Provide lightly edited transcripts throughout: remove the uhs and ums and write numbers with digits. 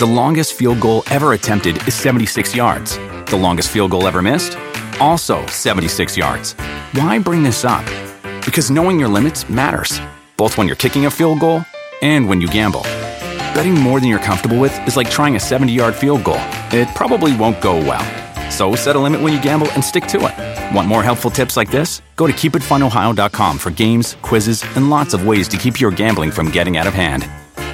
The longest field goal ever attempted is 76 yards. The longest field goal ever missed? Also 76 yards. Why bring this up? Because knowing your limits matters, both when you're kicking a field goal and when you gamble. Betting more than you're comfortable with is like trying a 70-yard field goal. It probably won't go well. So set a limit when you gamble and stick to it. Want more helpful tips like this? Go to keepitfunohio.com for games, quizzes, and lots of ways to keep your gambling from getting out of hand.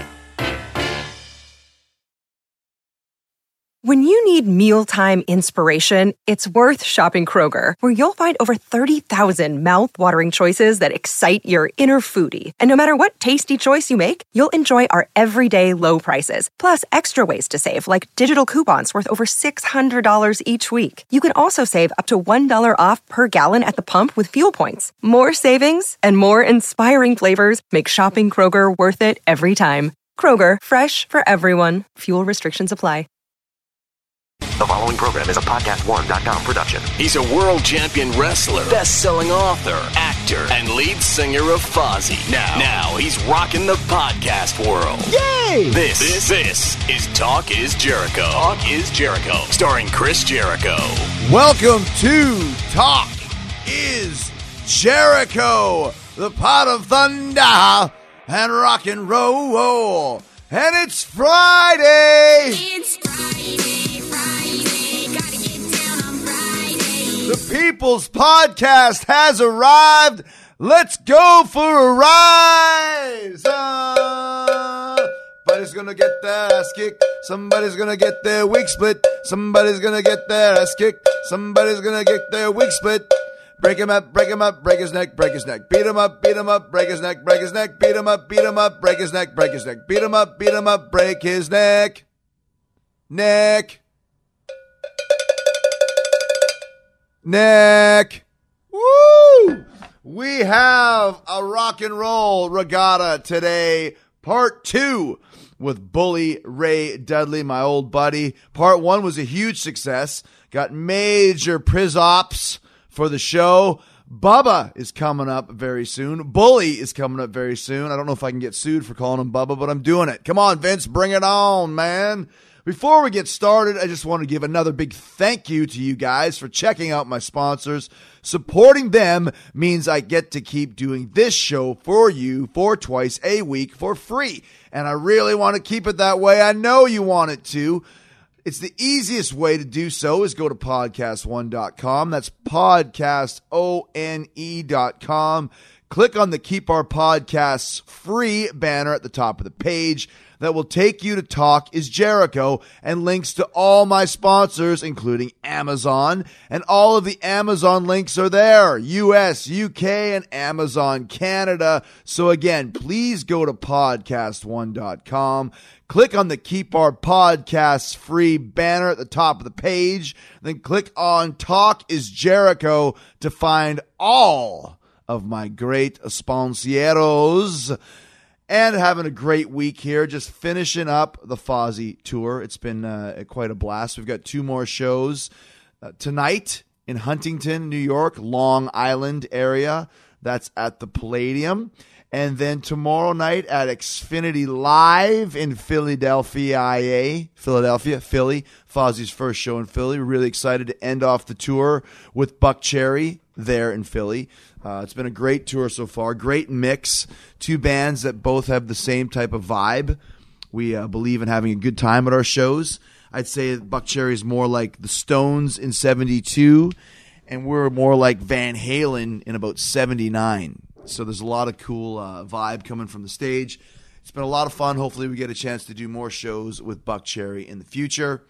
When you need mealtime inspiration, it's worth shopping Kroger, where you'll find over 30,000 mouth-watering choices that excite your inner foodie. And no matter what tasty choice you make, you'll enjoy our everyday low prices, plus extra ways to save, like digital coupons worth over $600 each week. You can also save up to $1 off per gallon at the pump with fuel points. More savings and more inspiring flavors make shopping Kroger worth it every time. Kroger, fresh for everyone. Fuel restrictions apply. The following program is a PodcastOne.com production. He's a world champion wrestler, best-selling author, actor, and lead singer of Fozzy. Now he's rocking the podcast world. Yay! This is Talk is Jericho. Talk is Jericho, starring Chris Jericho. Welcome to Talk is Jericho, the pot of thunder and rock and roll. And it's Friday. It's Friday, gotta get down on Friday. The People's Podcast has arrived. Let's go for a ride. Somebody's gonna get their ass kicked. Somebody's gonna get their wig split. Somebody's gonna get their ass kicked. Somebody's gonna get their wig split. Break him up, break his neck, break his neck. Beat him up, break his neck, break his neck. Beat him up, break his neck, break his neck. Beat him up, break his neck. Neck. Woo! We have a rock and roll regatta today, part 2 with Bully Ray Dudley, my old buddy. Part 1 was a huge success. Got major priz ops for the show. Bubba is coming up very soon. Bully is coming up very soon. I don't know if I can get sued for calling him Bubba, but I'm doing it. Come on, Vince, bring it on, man. Before we get started, I just want to give another big thank you to you guys for checking out my sponsors. Supporting them means I get to keep doing this show for you for twice a week for free. And I really want to keep it that way. I know you want it to. It's the easiest way to do so is go to podcastone.com. That's podcastone.com. Click on the Keep Our Podcasts Free banner at the top of the page. That will take you to Talk is Jericho and links to all my sponsors, including Amazon. And all of the Amazon links are there. US, UK, and Amazon Canada. So again, please go to podcastone.com. Click on the Keep Our Podcasts Free banner at the top of the page. Then click on Talk is Jericho to find all of my great sponsieros. And having a great week here, just finishing up the Fozzy tour. It's been quite a blast. We've got 2 more shows tonight in Huntington, New York, Long Island area. That's at the Palladium. And then tomorrow night at Xfinity Live in Philadelphia, Philly. Fozzy's first show in Philly. We're really excited to end off the tour with Buckcherry there in Philly. It's been a great tour so far. Great mix. 2 bands that both have the same type of vibe. We believe in having a good time at our shows. I'd say Buckcherry is more like the Stones in 72, and we're more like Van Halen in about 79. So there's a lot of cool vibe coming from the stage. It's been a lot of fun. Hopefully we get a chance to do more shows with Buckcherry in the future.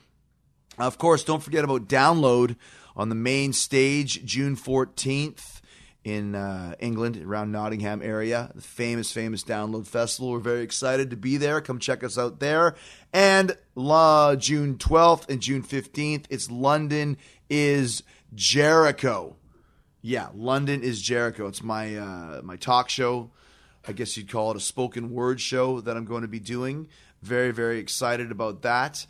Of course, don't forget about Download on the main stage June 14th. In England, around Nottingham area, the famous Download Festival. We're very excited to be there. Come check us out there. And June 12th and June 15th, it's London is Jericho. Yeah, London is Jericho. It's my my talk show. I guess you'd call it a spoken word show that I'm going to be doing. Very, very excited about that.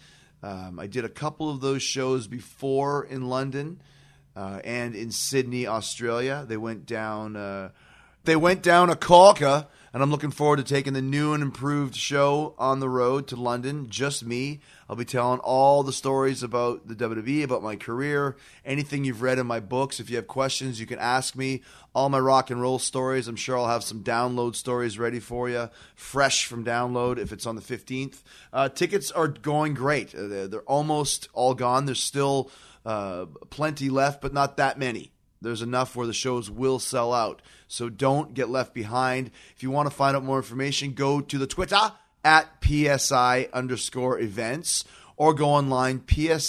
I did a couple of those shows before in London. And in Sydney, Australia. They went down a Calca And I'm looking forward to taking the new and improved show on the road to London. Just me. I'll be telling all the stories about the WWE, about my career, anything you've read in my books. If you have questions, you can ask me. All my rock and roll stories. I'm sure I'll have some download stories ready for you, fresh from download if it's on the 15th. Tickets are going great. They're almost all gone. There's still plenty left, but not that many. There's enough where the shows will sell out. So don't get left behind. If you want to find out more information, go to the Twitter at PSI_events or go online,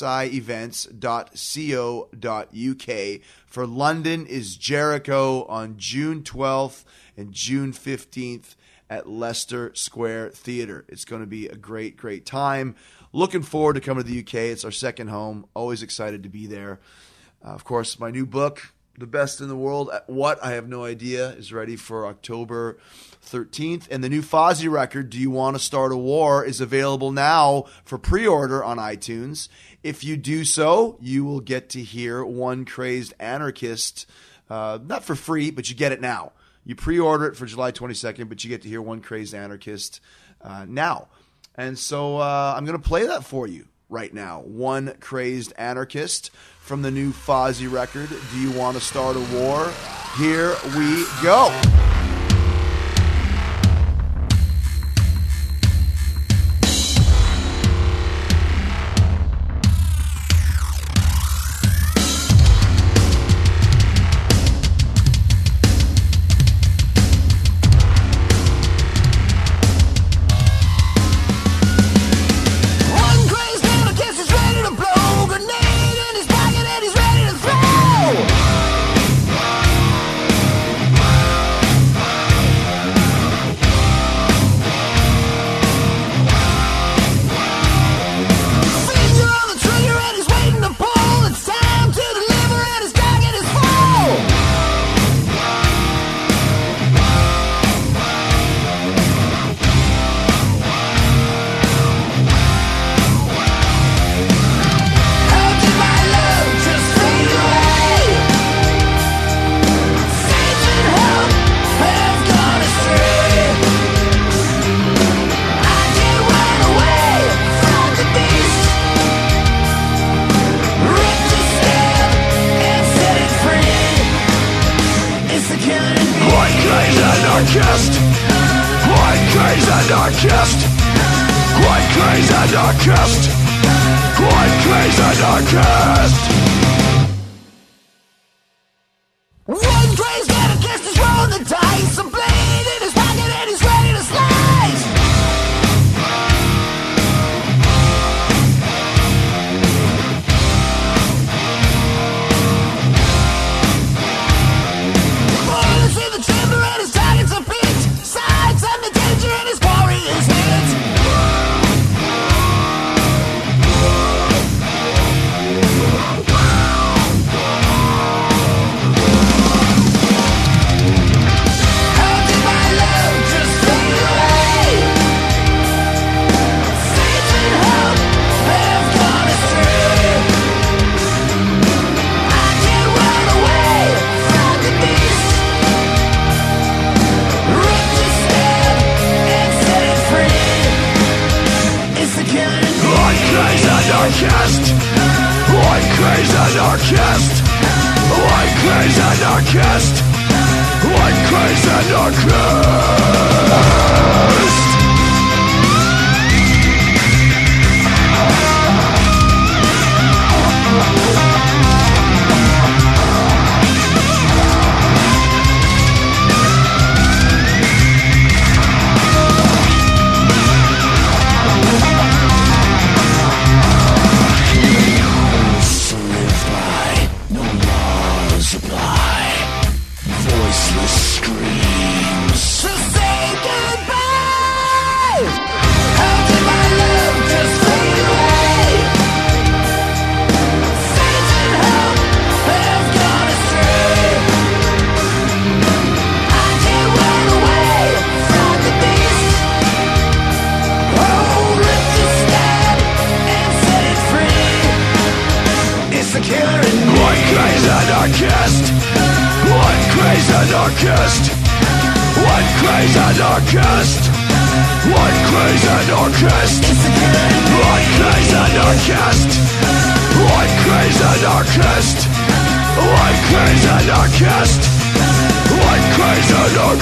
psievents.co.uk. For London is Jericho on June 12th and June 15th at Leicester Square Theatre. It's going to be a great, great time. Looking forward to coming to the UK. It's our second home. Always excited to be there. Of course, my new book, The Best in the World at What? I have no idea, is ready for October 13th. And the new Fozzy record, Do You Want to Start a War, is available now for pre-order on iTunes. If you do so, you will get to hear One Crazed Anarchist, not for free, but you get it now. You pre-order it for July 22nd, but you get to hear One Crazed Anarchist now. And so I'm going to play that for you right now. One Crazed Anarchist from the new Fozzy record, Do You Want to Start a War? Here we go. Voiceless screams to say goodbye. crazy anarchist. One crazy anarchist. One crazy anarchist. One crazy anarchist. One crazy anarchist. One crazy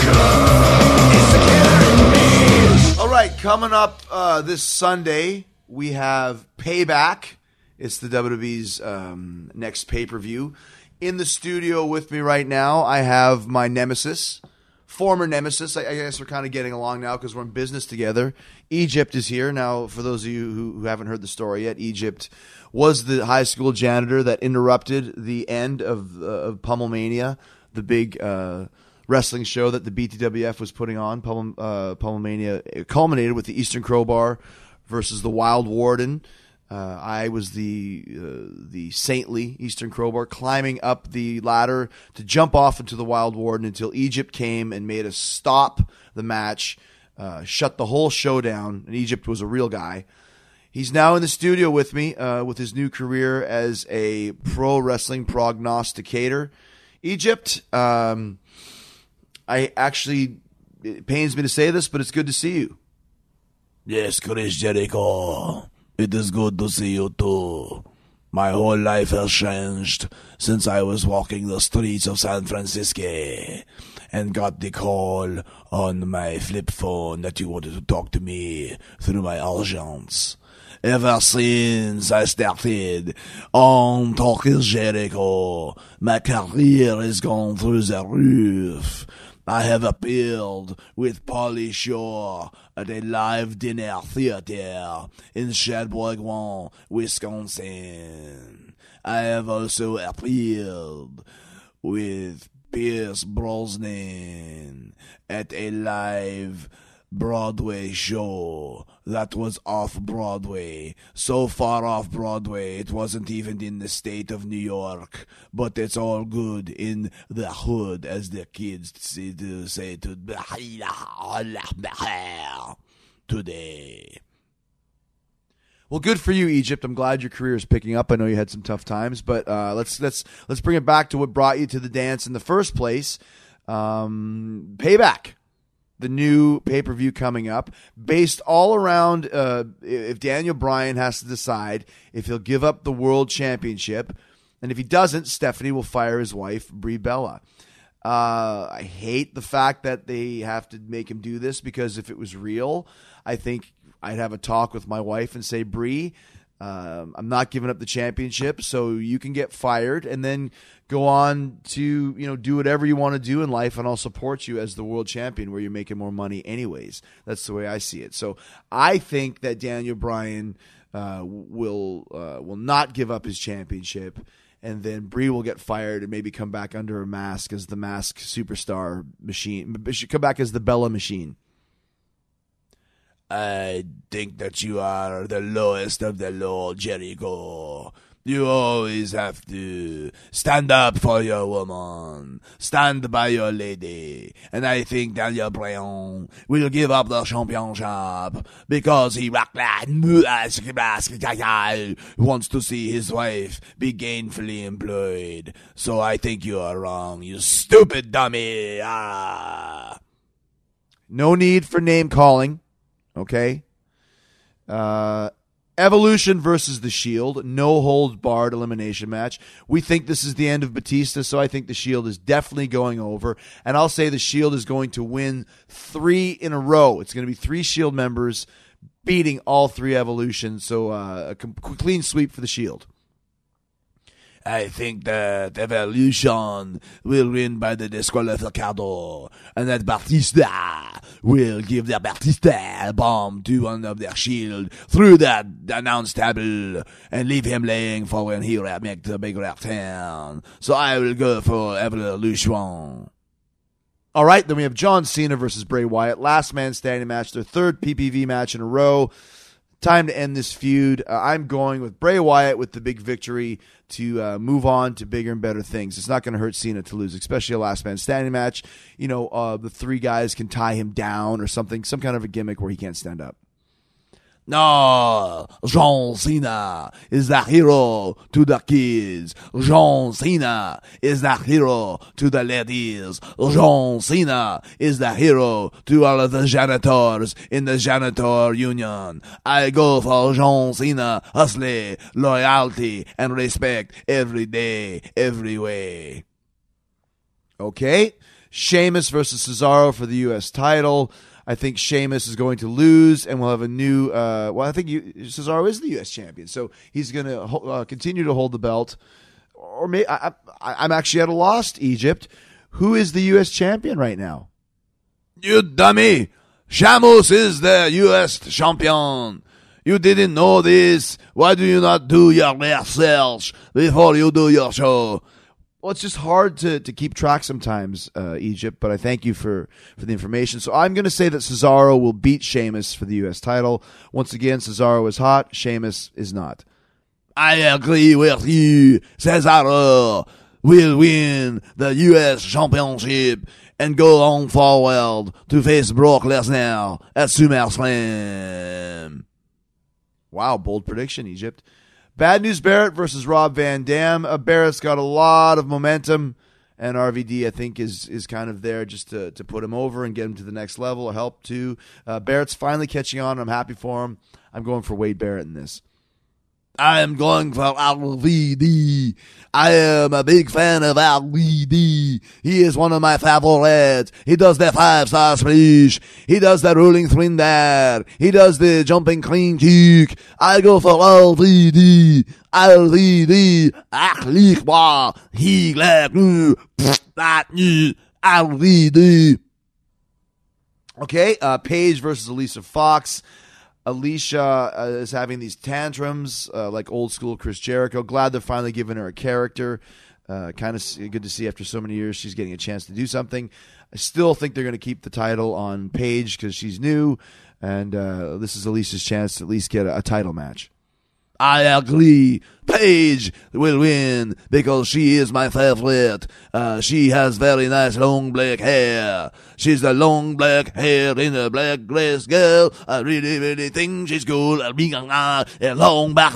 anarchist. All right, coming up this Sunday, we have Payback. It's the WWE's next pay-per-view. In the studio with me right now, I have my nemesis, former nemesis. I guess we're kind of getting along now because we're in business together. Egypt is here. Now, for those of you who haven't heard the story yet, Egypt was the high school janitor that interrupted the end of Pummelmania, the big wrestling show that the BTWF was putting on. Pummelmania culminated with the Eastern Crowbar versus the Wild Warden. I was the saintly Eastern Crowbar, climbing up the ladder to jump off into the Wild Warden until Egypt came and made us stop the match, shut the whole show down, and Egypt was a real guy. He's now in the studio with me with his new career as a pro wrestling prognosticator. Egypt, it pains me to say this, but it's good to see you. Yes, Chris Jericho. It is good to see you too. My whole life has changed since I was walking the streets of San Francisco and got the call on my flip phone that you wanted to talk to me through my agents. Ever since I started on Talking Jericho, my career has gone through the roof. I have appeared with Pauly Shore at a live dinner theater in Shelburne, Wisconsin. I have also appeared with Pierce Brosnan at a live Broadway show that was off-Broadway. So far off-Broadway, it wasn't even in the state of New York. But it's all good in the hood, as the kids say today. Well, good for you, Egypt. I'm glad your career is picking up. I know you had some tough times, but let's bring it back to what brought you to the dance in the first place. Payback. The new pay-per-view coming up, based all around if Daniel Bryan has to decide if he'll give up the world championship, and if he doesn't, Stephanie will fire his wife, Brie Bella. I hate the fact that they have to make him do this, because if it was real, I think I'd have a talk with my wife and say, Brie, I'm not giving up the championship, so you can get fired and then go on to, do whatever you want to do in life, and I'll support you as the world champion where you're making more money anyways. That's the way I see it. So I think that Daniel Bryan will not give up his championship, and then Brie will get fired and maybe come back under a mask as the Mask Superstar Machine. She come back as the Bella Machine. I think that you are the lowest of the low, Jericho. You always have to stand up for your woman, stand by your lady, and I think Daniel Bryan will give up the championship because he wants to see his wife be gainfully employed. So I think you are wrong, you stupid dummy. No need for name calling. Okay. Evolution versus The Shield. No holds barred elimination match. We think this is the end of Batista, so I think The Shield is definitely going over. And I'll say The Shield is going to win 3 in a row. It's going to be 3 Shield members beating all 3 Evolution. So a clean sweep for The Shield. I think that Evolution will win by the disqualificado, and that Batista will give the Batista bomb to one of their Shield through that announce table and leave him laying for when he make the big return. So I will go for Evolution. All right, then we have John Cena versus Bray Wyatt. Last man standing match, their 3rd PPV match in a row. Time to end this feud. I'm going with Bray Wyatt with the big victory to move on to bigger and better things. It's not going to hurt Cena to lose, especially a last man standing match. The 3 guys can tie him down or something, some kind of a gimmick where he can't stand up. No, John Cena is the hero to the kids. John Cena is the hero to the ladies. John Cena is the hero to all of the janitors in the janitor union. I go for John Cena, hustle, loyalty, and respect every day, every way. Okay. Sheamus versus Cesaro for the U.S. title. I think Sheamus is going to lose, and we'll have a new. I think Cesaro is the U.S. champion, so he's going to continue to hold the belt. Or maybe I'm actually at a loss. Egypt, who is the U.S. champion right now? You dummy! Sheamus is the U.S. champion. You didn't know this. Why do you not do your research before you do your show? Well, it's just hard to keep track sometimes, Egypt, but I thank you for the information. So I'm going to say that Cesaro will beat Sheamus for the U.S. title. Once again, Cesaro is hot, Sheamus is not. I agree with you. Cesaro will win the U.S. championship and go on forward to face Brock Lesnar at SummerSlam. Wow, bold prediction, Egypt. Bad News Barrett versus Rob Van Dam. Barrett's got a lot of momentum, and RVD, I think, is kind of there just to put him over and get him to the next level or help too. Barrett's finally catching on. I'm happy for him. I'm going for Wade Barrett in this. I am going for RVD. I am a big fan of RVD. He is one of my favorites. He does the 5-star splash. He does the rolling twin there. He does the jumping clean kick. I go for RVD. RVD. Achlichbar. He left me. That new RVD. Okay, Paige versus Alicia Fox. Alicia is having these tantrums like old school Chris Jericho. Glad they're finally giving her a character. Kind of good to see after so many years she's getting a chance to do something. I still think they're going to keep the title on Paige because she's new, and this is Alicia's chance to at least get a title match. I agree. Paige will win because she is my favorite. She has very nice long black hair. She's the long black hair in a black dress girl. I really, really think she's cool. A long back.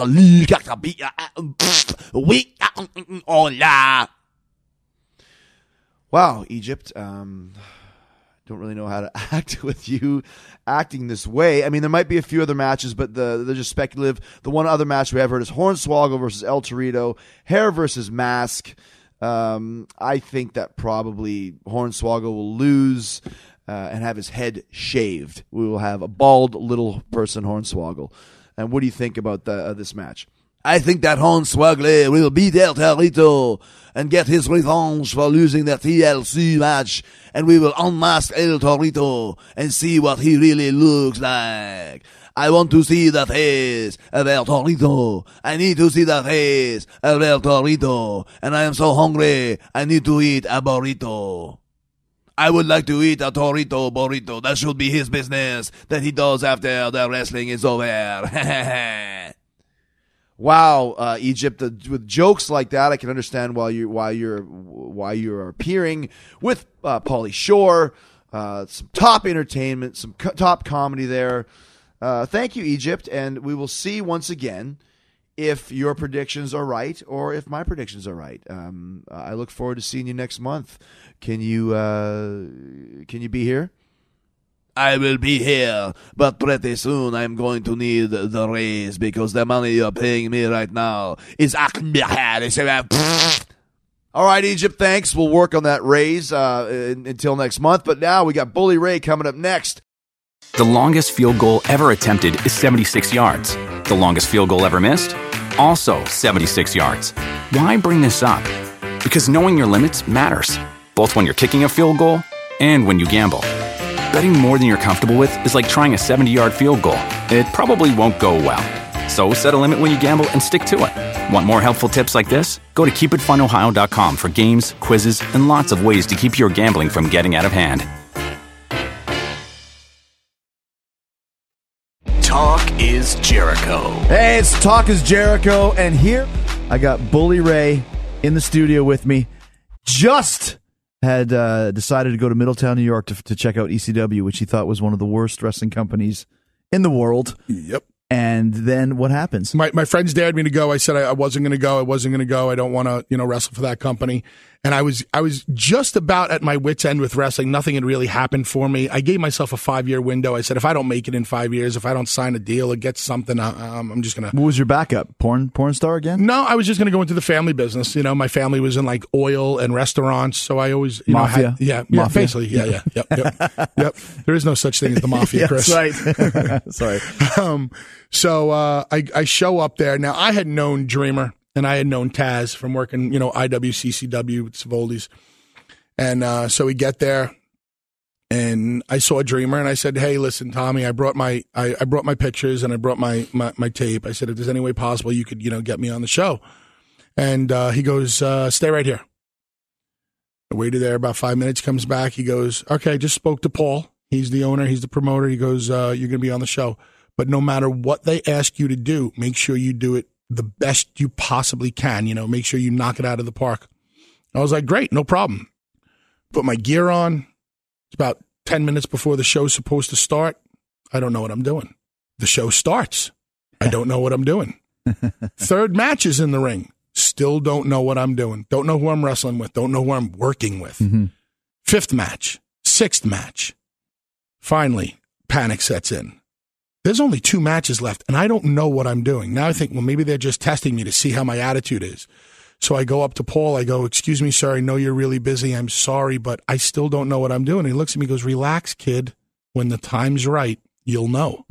Wow, Egypt. Don't really know how to act with you acting this way. I mean, there might be a few other matches, but they're just speculative. The one other match we have heard is Hornswoggle versus El Torito, Hair versus Mask. I think that probably Hornswoggle will lose and have his head shaved. We will have a bald little person Hornswoggle. And what do you think about this match? I think that Hornswoggle will beat El Torito and get his revenge for losing the TLC match, and we will unmask El Torito and see what he really looks like. I want to see the face of El Torito. I need to see the face of El Torito, and I am so hungry, I need to eat a burrito. I would like to eat a Torito burrito. That should be his business that he does after the wrestling is over. Wow, Egypt! With jokes like that, I can understand why you're appearing with Pauly Shore. Some top entertainment, some top comedy there. Thank you, Egypt, and we will see once again if your predictions are right or if my predictions are right. I look forward to seeing you next month. Can you be here? I will be here, but pretty soon I'm going to need the raise because the money you're paying me right now is... All right, Egypt, thanks. We'll work on that raise until next month. But now we got Bully Ray coming up next. The longest field goal ever attempted is 76 yards. The longest field goal ever missed? Also 76 yards. Why bring this up? Because knowing your limits matters, both when you're kicking a field goal and when you gamble. Betting more than you're comfortable with is like trying a 70-yard field goal. It probably won't go well. So set a limit when you gamble and stick to it. Want more helpful tips like this? Go to keepitfunohio.com for games, quizzes, and lots of ways to keep your gambling from getting out of hand. Talk is Jericho. Hey, it's Talk is Jericho, and here I got Bully Ray in the studio with me. Just had decided to go to Middletown, New York to check out ECW, which he thought was one of the worst wrestling companies in the world. Yep. And then what happens? My friends dared me to go. I said I wasn't going to go. I don't want to, wrestle for that company. And I was just about at my wit's end with wrestling. Nothing had really happened for me. I gave myself a 5-year window. I said, if I don't make it in 5 years, if I don't sign a deal or get something, I'm just going to. What was your backup? Porn star again? No, I was just going to go into the family business. My family was in like oil and restaurants. So I always, mafia. Mafia. Basically. Yeah. Yep. There is no such thing as the mafia, Chris. That's right. Sorry. So I show up there. Now, I had known Dreamer and I had known Taz from working, IWCCW with Savoldi's. And so we get there and I saw Dreamer and I said, hey, listen, Tommy, I brought my pictures and I brought my tape. I said, if there's any way possible, you could, get me on the show. And he goes, stay right here. I waited there about 5 minutes, comes back. He goes, okay, just spoke to Paul. He's the owner. He's the promoter. He goes, you're going to be on the show. But no matter what they ask you to do, make sure you do it the best you possibly can. Make sure you knock it out of the park. I was like, great, no problem. Put my gear on. It's about 10 minutes before the show's supposed to start. I don't know what I'm doing. The show starts. I don't know what I'm doing. Third match is in the ring. Still don't know what I'm doing. Don't know who I'm wrestling with. Don't know who I'm working with. Mm-hmm. Fifth match. Sixth match. Finally, panic sets in. There's only 2 matches left, and I don't know what I'm doing. Now I think, well, maybe they're just testing me to see how my attitude is. So I go up to Paul. I go, excuse me, sir, I know you're really busy. I'm sorry, but I still don't know what I'm doing. He looks at me and goes, relax, kid. When the time's right, you'll know.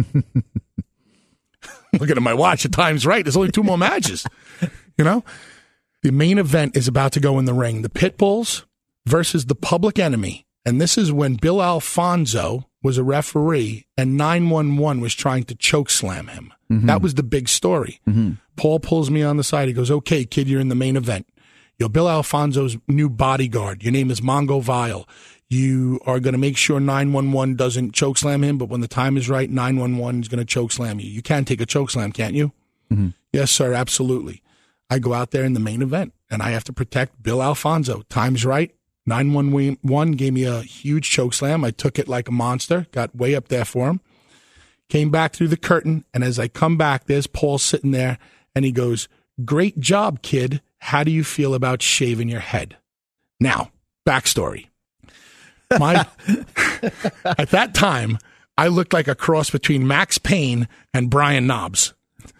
Looking at my watch, the time's right. There's only 2 more matches. The main event is about to go in the ring. The Pitbulls versus the Public Enemy. And this is when Bill Alfonso was a referee and 911 was trying to choke slam him. Mm-hmm. That was the big story. Mm-hmm. Paul pulls me on the side. He goes, okay, kid, you're in the main event. You're Bill Alfonso's new bodyguard. Your name is Mongo Vile. You are going to make sure 911 doesn't choke slam him, but when the time is right, 911 is going to choke slam you. You can take a choke slam, can't you? Mm-hmm. Yes, sir, absolutely. I go out there in the main event, and I have to protect Bill Alfonso. Time's right. 911 gave me a huge choke slam. I took it like a monster, got way up there for him, came back through the curtain, and as I come back, there's Paul sitting there, and he goes, great job, kid. How do you feel about shaving your head? Now, backstory. At that time, I looked like a cross between Max Payne and Brian Knobbs.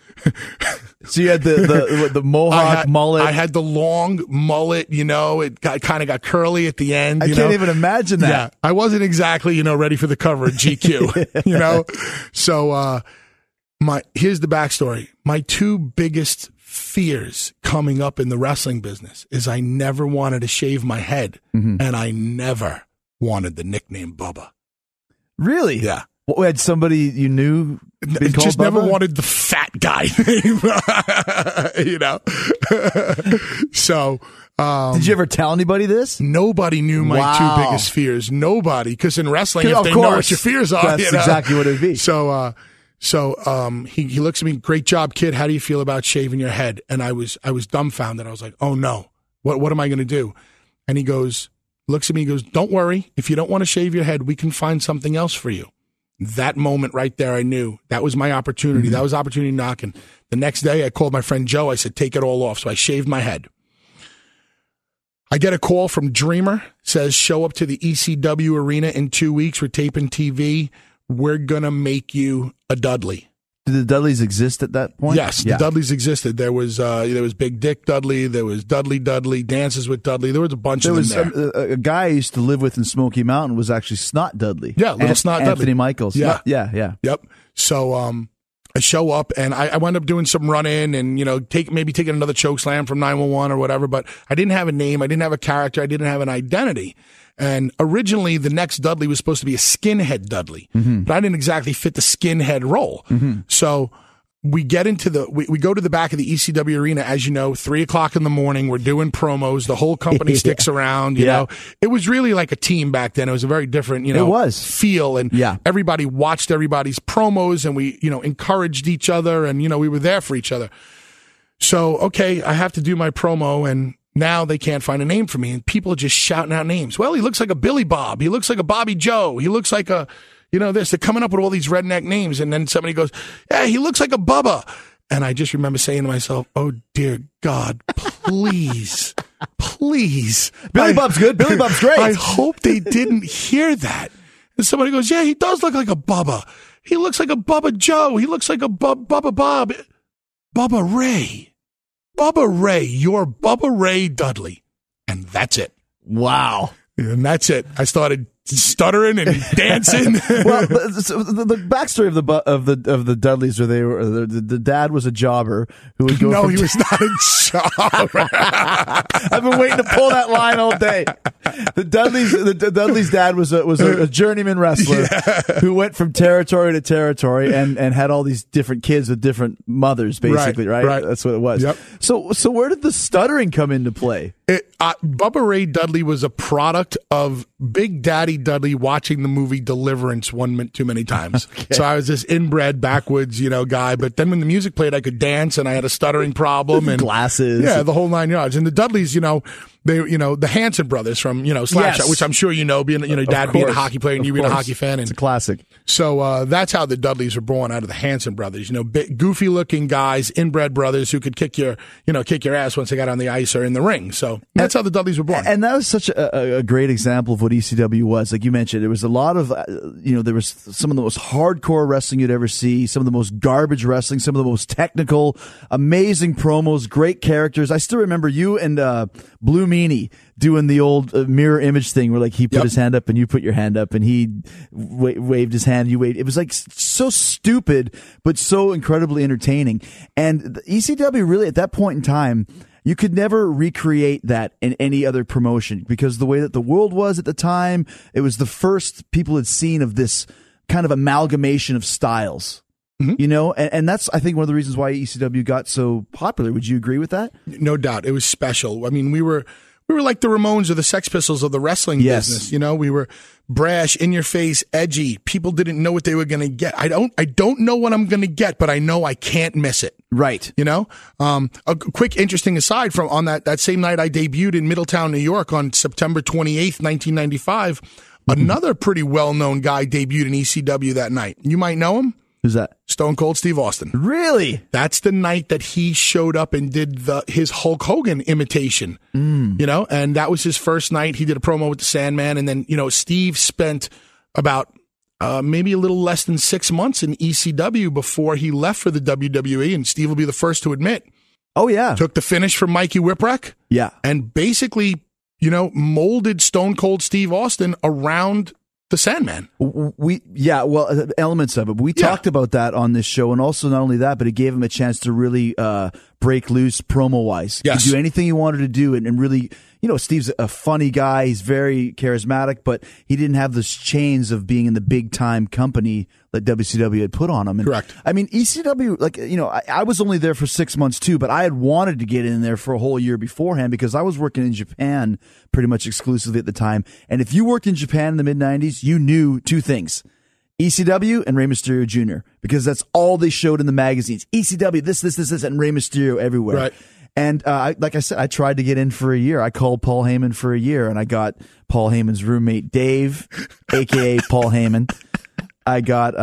So you had the mohawk mullet. I had the long mullet, it kind of got curly at the end. I can't even imagine that. Yeah, I wasn't exactly, ready for the cover of GQ, So here's the backstory. My 2 biggest fears coming up in the wrestling business is I never wanted to shave my head, mm-hmm. and I never wanted the nickname Bubba. Really? Yeah. What, had somebody you knew been called just Bubba? Never wanted the fat guy name, So, did you ever tell anybody this? Nobody knew my 2 biggest fears. Nobody, because in wrestling, if they know what your fears are, that's exactly what it would be. So he looks at me. Great job, kid. How do you feel about shaving your head? And I was dumbfounded. I was like, oh no, what am I going to do? And he looks at me. He goes, don't worry. If you don't want to shave your head, we can find something else for you. That moment right there, I knew that was my opportunity. Mm-hmm. That was opportunity knocking. The next day, I called my friend Joe. I said, take it all off. So I shaved my head. I get a call from Dreamer. Says, show up to the ECW arena in 2 weeks. We're taping TV. We're going to make you a Dudley. Did the Dudleys exist at that point? Yes, the Dudleys existed. There was Big Dick Dudley. There was Dudley, Dances with Dudley. There was a bunch of them there. A guy I used to live with in Smoky Mountain was actually Snot Dudley. Yeah, little Snot Dudley. Anthony Michaels. Yeah. Yep. So I show up, and I wound up doing some run-in and, taking another choke slam from 911 or whatever, but I didn't have a name. I didn't have a character. I didn't have an identity. And originally, the next Dudley was supposed to be a skinhead Dudley, mm-hmm. but I didn't exactly fit the skinhead role. Mm-hmm. So we get into we go to the back of the ECW arena, as you know, 3:00 in the morning. We're doing promos. The whole company sticks around. You know, it was really like a team back then. It was a very different, feel, and everybody watched everybody's promos, and we, encouraged each other, and we were there for each other. So okay, I have to do my promo, and now they can't find a name for me, and people are just shouting out names. Well, he looks like a Billy Bob. He looks like a Bobby Joe. He looks like a this. They're coming up with all these redneck names. And then somebody goes, yeah, he looks like a Bubba. And I just remember saying to myself, oh, dear God, please, please. Billy Bob's good. Billy Bob's great. I hope they didn't hear that. And somebody goes, yeah, he does look like a Bubba. He looks like a Bubba Joe. He looks like a Bubba Bob. Bubba Ray. Bubba Ray. You're Bubba Ray Dudley. And that's it. Wow. And that's it. I started stuttering and dancing. Well, the backstory of the Dudleys, where they were the dad was a jobber who would go. No, he was not a jobber. I've been waiting to pull that line all day. The Dudleys' dad was a journeyman wrestler who went from territory to territory and had all these different kids with different mothers, basically, right? That's what it was. Yep. So where did the stuttering come into play? Bubba Ray Dudley was a product of Big Daddy Dudley watching the movie Deliverance too many times. Okay. So I was this inbred, backwoods, guy. But then when the music played, I could dance, and I had a stuttering problem and glasses. Yeah, the whole 9 yards. And the Dudleys, they, the Hanson brothers from, Slapshot, which I'm sure being, dad being a hockey player and you being a hockey fan. It's a classic. So that's how the Dudleys were born, out of the Hanson brothers. Goofy looking guys, inbred brothers who could kick your ass once they got on the ice or in the ring. So that's how the Dudleys were born. And that was such a great example of what ECW was. Like you mentioned, there was a lot of, there was some of the most hardcore wrestling you'd ever see, some of the most garbage wrestling, some of the most technical, amazing promos, great characters. I still remember you and Blue Meanie doing the old mirror image thing where like he put his hand up and you put your hand up and he waved his hand, you waved. It was like so stupid, but so incredibly entertaining. And the ECW really at that point in time, you could never recreate that in any other promotion because the way that the world was at the time, it was the first people had seen of this kind of amalgamation of styles. Mm-hmm. And that's, I think, one of the reasons why ECW got so popular. Would you agree with that? No doubt. It was special. I mean, we were like the Ramones or the Sex Pistols of the wrestling business. We were brash, in your face, edgy. People didn't know what they were going to get. I don't know what I'm going to get, but I know I can't miss it. Right. A quick interesting aside from on that same night I debuted in Middletown, New York on September 28th, 1995. Another pretty well-known guy debuted in ECW that night. You might know him. Who's that? Stone Cold Steve Austin. Really? That's the night that he showed up and did his Hulk Hogan imitation. And that was his first night. He did a promo with the Sandman, and then Steve spent about maybe a little less than 6 months in ECW before he left for the WWE, and Steve will be the first to admit. Oh, yeah. Took the finish from Mikey Whipwreck. Yeah. And basically, molded Stone Cold Steve Austin around the Sandman. Elements of it. But we talked about that on this show, and also not only that, but it gave him a chance to really break loose promo-wise. Yes. He could do anything he wanted to do, and really, Steve's a funny guy. He's very charismatic, but he didn't have those chains of being in the big-time company that WCW had put on him. And, correct. I mean, ECW, I was only there for 6 months, too, but I had wanted to get in there for a whole year beforehand because I was working in Japan pretty much exclusively at the time. And if you worked in Japan in the mid-'90s, you knew two things. ECW and Rey Mysterio Jr., because that's all they showed in the magazines. ECW, this, and Rey Mysterio everywhere. Right. And like I said, I tried to get in for a year. I called Paul Heyman for a year, and I got Paul Heyman's roommate, Dave, a.k.a. Paul Heyman. I got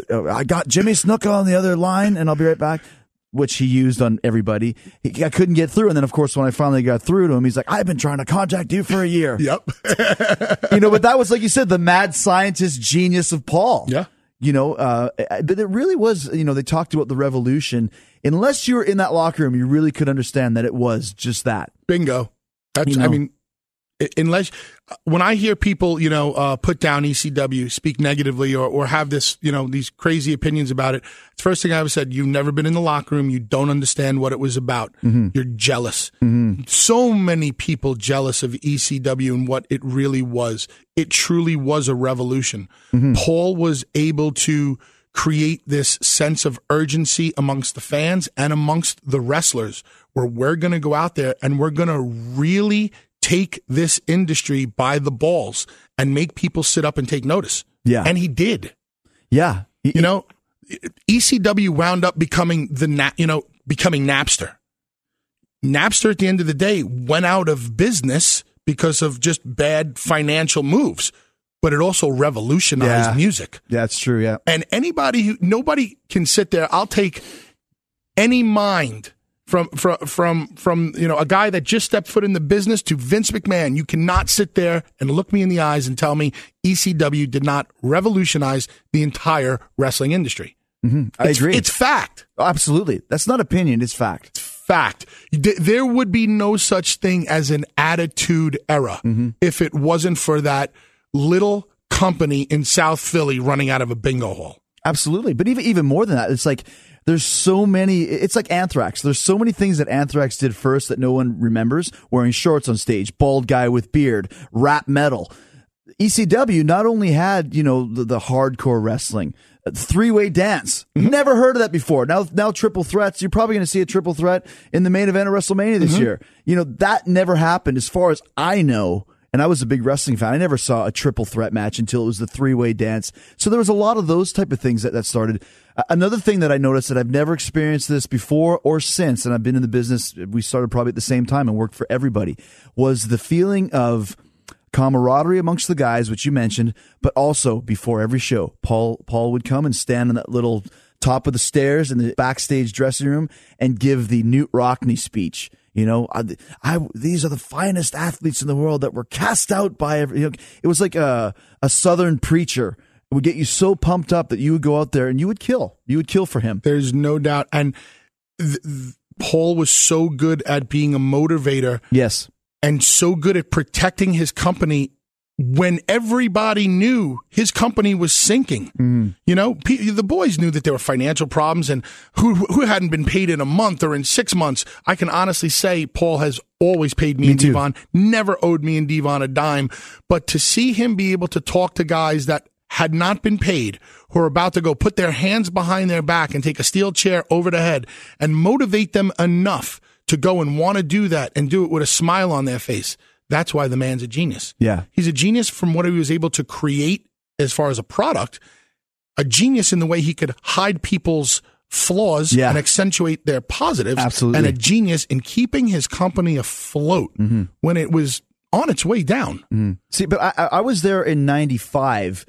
Jimmy Snuka on the other line, and I'll be right back, which he used on everybody. I couldn't get through, and then, of course, when I finally got through to him, he's like, I've been trying to contact you for a year. Yep. But that was, like you said, the mad scientist genius of Paul. Yeah. But it really was, they talked about the revolution. Unless you were in that locker room, you really could understand that it was just that. Bingo. That's, I mean, unless, when I hear people, put down ECW, speak negatively or have this, these crazy opinions about it, the first thing I ever said, you've never been in the locker room. You don't understand what it was about. Mm-hmm. You're jealous. Mm-hmm. So many people jealous of ECW and what it really was. It truly was a revolution. Mm-hmm. Paul was able to create this sense of urgency amongst the fans and amongst the wrestlers where we're going to go out there and we're going to really take this industry by the balls and make people sit up and take notice. Yeah. And he did. Yeah. ECW wound up becoming becoming Napster. Napster at the end of the day went out of business because of just bad financial moves. but it also revolutionized music. Yeah, that's true, yeah. And nobody can sit there. I'll take any mind from a guy that just stepped foot in the business to Vince McMahon. You cannot sit there and look me in the eyes and tell me ECW did not revolutionize the entire wrestling industry. Mm-hmm. I agree. It's fact. Oh, absolutely. That's not opinion. It's fact. Fact. There would be no such thing as an attitude era if it wasn't for that little company in South Philly running out of a bingo hall. Absolutely. But even more than that, it's like there's so many. It's like Anthrax. There's so many things that Anthrax did first that no one remembers. Wearing shorts on stage, bald guy with beard, rap metal. ECW not only had, the hardcore wrestling, three-way dance. Never heard of that before. Now triple threats. You're probably going to see a triple threat in the main event of WrestleMania this year. That never happened as far as I know. And I was a big wrestling fan. I never saw a triple threat match until it was the three-way dance. So there was a lot of those type of things that started. Another thing that I noticed that I've never experienced this before or since, and I've been in the business, we started probably at the same time and worked for everybody, was the feeling of camaraderie amongst the guys, which you mentioned, but also before every show, Paul would come and stand on that little top of the stairs in the backstage dressing room and give the Newt Rockney speech. These are the finest athletes in the world that were cast out by it was like a Southern preacher. It would get you so pumped up that you would go out there and you would kill for him. There's no doubt. And Paul was so good at being a motivator. Yes. And so good at protecting his company when everybody knew his company was sinking. The boys knew that there were financial problems, and who hadn't been paid in a month or in 6 months. I can honestly say Paul has always paid me and Devon, never owed me and Devon a dime. But to see him be able to talk to guys that had not been paid, who are about to go put their hands behind their back and take a steel chair over the head and motivate them enough to go and want to do that and do it with a smile on their face. That's why the man's a genius. Yeah. He's a genius from what he was able to create as far as a product, a genius in the way he could hide people's flaws and accentuate their positives. Absolutely. And a genius in keeping his company afloat when it was on its way down. See, but I was there in 95.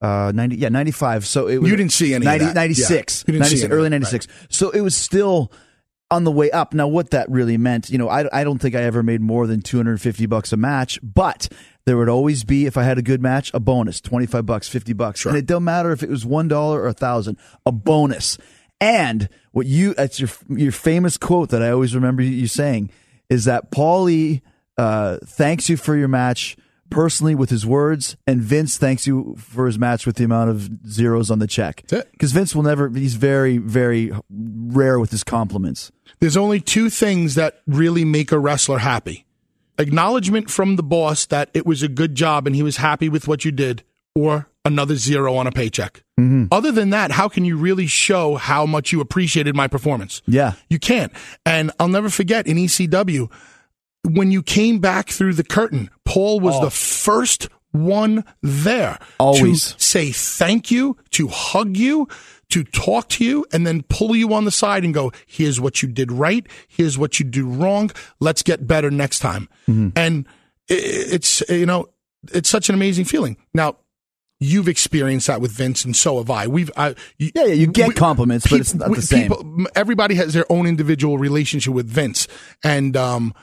95. So it was, you didn't see any 90, of that. 96. Yeah. 96 early 96. Right. So it was still on the way up. Now, what that really meant, I don't think I ever made more than $250 a match, but there would always be, if I had a good match, a bonus, $25, $50. Sure. And it don't matter if it was $1 or $1,000, a bonus. And it's your famous quote that I always remember you saying is that Paulie thanks you for your match personally with his words, and Vince thanks you for his match with the amount of zeros on the check. Because Vince he's very, very rare with his compliments. There's only two things that really make a wrestler happy. Acknowledgement from the boss that it was a good job and he was happy with what you did, or another zero on a paycheck. Other than that, how can you really show how much you appreciated my performance? Yeah. You can't. And I'll never forget in ECW, when you came back through the curtain, Paul was the first one there always to say thank you, to hug you, to talk to you, and then pull you on the side and go, here's what you did right, here's what you did wrong, let's get better next time. And it's such an amazing feeling. Now, you've experienced that with Vince, and so have I. You get compliments, but it's not the same. Everybody has their own individual relationship with Vince, and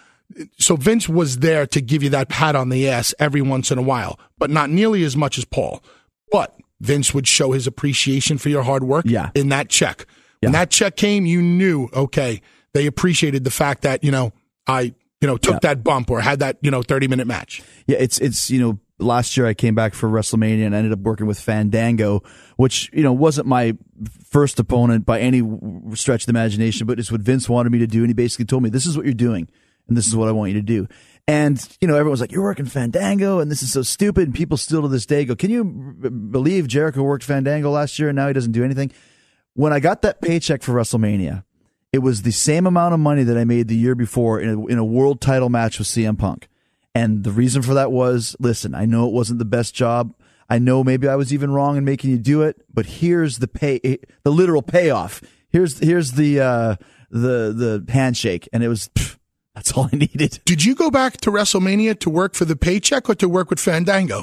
so Vince was there to give you that pat on the ass every once in a while, but not nearly as much as Paul. But Vince would show his appreciation for your hard work in that check. When that check came, you knew, okay, they appreciated the fact that, I took that bump or had that, 30-minute match. Yeah, it's last year I came back for WrestleMania and I ended up working with Fandango, which, wasn't my first opponent by any stretch of the imagination, but it's what Vince wanted me to do. And he basically told me, this is what you're doing and this is what I want you to do. And, everyone's like, you're working Fandango and this is so stupid. And people still to this day go, can you believe Jericho worked Fandango last year and now he doesn't do anything? When I got that paycheck for WrestleMania, it was the same amount of money that I made the year before in a world title match with CM Punk. And the reason for that was, listen, I know it wasn't the best job. I know maybe I was even wrong in making you do it, but here's the literal payoff. Here's the handshake. And it was, that's all I needed. Did you go back to WrestleMania to work for the paycheck or to work with Fandango?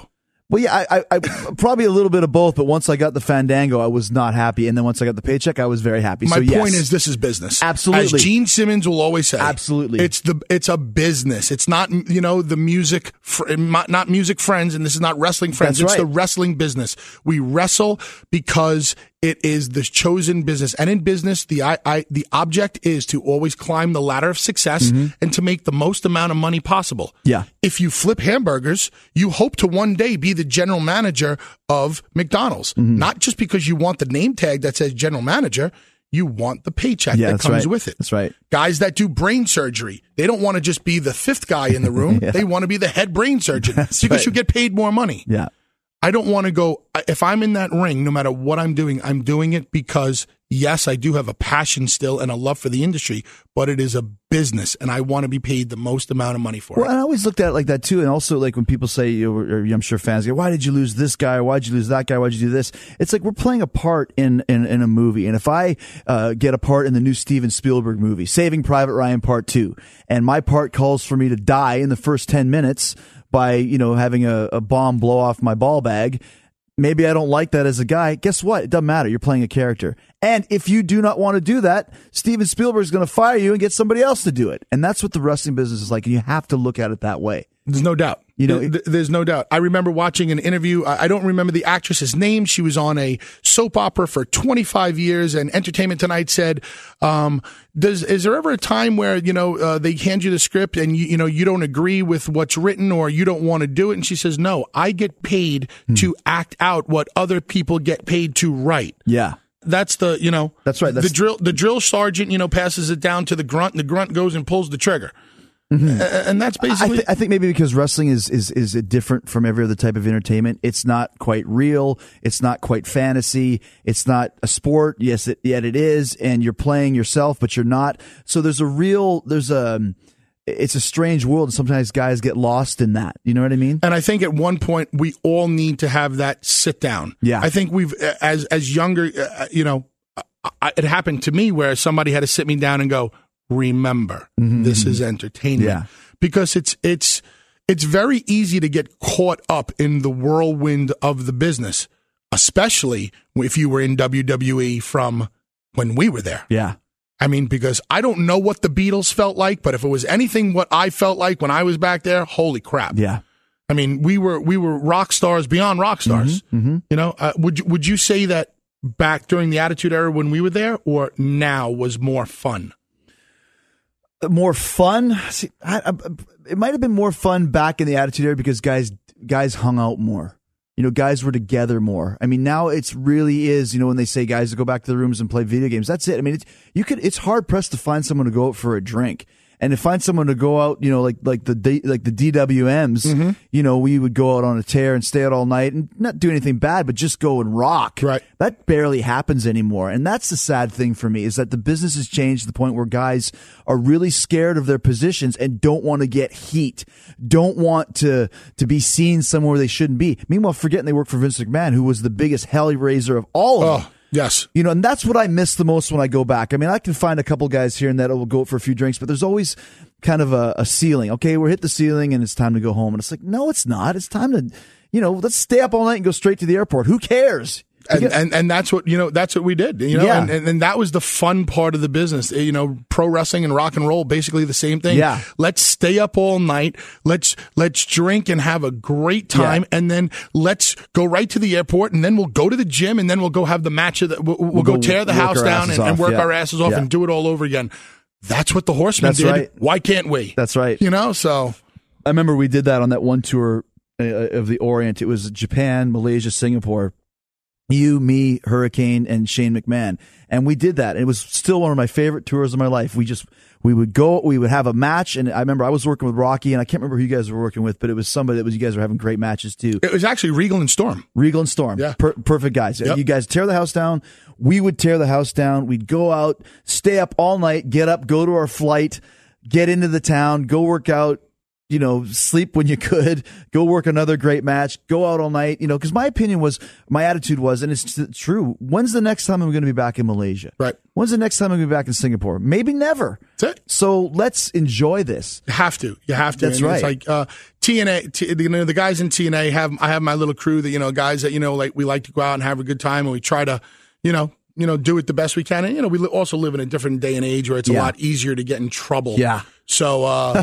Well, yeah, I probably a little bit of both, but once I got the Fandango, I was not happy. And then once I got the paycheck, I was very happy. My so, yes. point is, this is business. Absolutely. As Gene Simmons will always say. Absolutely. It's a business. It's not, the music, not music friends, and this is not wrestling friends. That's it's right. the wrestling business. We wrestle because it is the chosen business. And in business, the object is to always climb the ladder of success and to make the most amount of money possible. Yeah. If you flip hamburgers, you hope to one day be the general manager of McDonald's. Not just because you want the name tag that says general manager, you want the paycheck that comes with it. That's right. Guys that do brain surgery, they don't want to just be the fifth guy in the room. Yeah. They want to be the head brain surgeon because right. you get paid more money. Yeah. I don't want to go, if I'm in that ring, no matter what I'm doing it because, yes, I do have a passion still and a love for the industry, but it is a business and I want to be paid the most amount of money for Well, it. I always looked at it like that too. And also, like when people say, or I'm sure fans go, why did you lose this guy? Why did you lose that guy? Why did you do this? It's like we're playing a part in a movie. And if I get a part in the new Steven Spielberg movie, Saving Private Ryan Part 2, and my part calls for me to die in the first 10 minutes by, having a bomb blow off my ball bag, maybe I don't like that as a guy. Guess what? It doesn't matter. You're playing a character. And if you do not want to do that, Steven Spielberg is going to fire you and get somebody else to do it. And that's what the wrestling business is like. And you have to look at it that way. There's no doubt. There's no doubt. I remember watching an interview. I don't remember the actress's name. She was on a soap opera for 25 years, and Entertainment Tonight said, is there ever a time where, they hand you the script and you don't agree with what's written or you don't want to do it? And she says, no, I get paid to act out what other people get paid to write. Yeah. That's the, That's right. the drill sergeant, passes it down to the grunt, and the grunt goes and pulls the trigger. And that's basically. I think maybe because wrestling is different from every other type of entertainment. It's not quite real. It's not quite fantasy. It's not a sport. Yes, yet it is. And you're playing yourself, but you're not. So it's a strange world. And sometimes guys get lost in that. You know what I mean? And I think at one point we all need to have that sit down. Yeah. I think we've, as younger, it happened to me where somebody had to sit me down and go, remember, this is entertainment. Yeah. Because it's very easy to get caught up in the whirlwind of the business, especially if you were in WWE from when we were there. Yeah. I mean, because I don't know what the Beatles felt like, but if it was anything what I felt like when I was back there, holy crap. Yeah. I mean, we were rock stars beyond rock stars. Would you say that back during the Attitude Era when we were there, or now was more fun? More fun? See, it might have been more fun back in the Attitude Era because guys hung out more. Guys were together more. I mean, now it's really is, when they say guys to go back to the rooms and play video games, that's it. I mean, it's hard pressed to find someone to go out for a drink. And to find someone to go out, like the DWMs, we would go out on a tear and stay out all night and not do anything bad, but just go and rock. Right. That barely happens anymore. And that's the sad thing for me is that the business has changed to the point where guys are really scared of their positions and don't want to get heat, don't want to be seen somewhere they shouldn't be. Meanwhile, forgetting they work for Vince McMahon, who was the biggest hell raiser of all of them. Yes. And that's what I miss the most when I go back. I mean, I can find a couple guys here and that will go out for a few drinks, but there's always kind of a ceiling. Okay, we're hit the ceiling and it's time to go home. And it's like, no, it's not. It's time to, let's stay up all night and go straight to the airport. Who cares? And that's what that's what we did. Yeah. And that was the fun part of the business. Pro wrestling and rock and roll, basically the same thing. Yeah. Let's stay up all night. Let's drink and have a great time, and then let's go right to the airport, and then we'll go to the gym, and then we'll go have the match. We'll go tear the house down and work our asses off and do it all over again. That's what the Horsemen did. Right. Why can't we? That's right. So I remember we did that on that one tour of the Orient. It was Japan, Malaysia, Singapore. You, me, Hurricane, and Shane McMahon. And we did that. It was still one of my favorite tours of my life. We would have a match, and I remember I was working with Rocky, and I can't remember who you guys were working with, but it was somebody you guys were having great matches too. It was actually Regal and Storm. Yeah. Perfect guys. Yep. You guys tear the house down. We would tear the house down. We'd go out, stay up all night, get up, go to our flight, get into the town, go work out, sleep when you could, go work another great match, go out all night, because my attitude was, and it's true, when's the next time I'm going to be back in Malaysia? Right. When's the next time I'm going to be back in Singapore? Maybe never. That's it. So let's enjoy this. You have to. That's right. It's like TNA, the guys in TNA I have my little crew that, guys that, like we like to go out and have a good time, and we try to, do it the best we can. And, we also live in a different day and age where it's a lot easier to get in trouble. Yeah. So,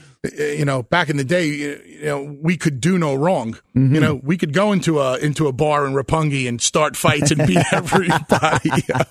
back in the day, we could do no wrong. Mm-hmm. We could go into a bar in Roppongi and start fights and beat everybody.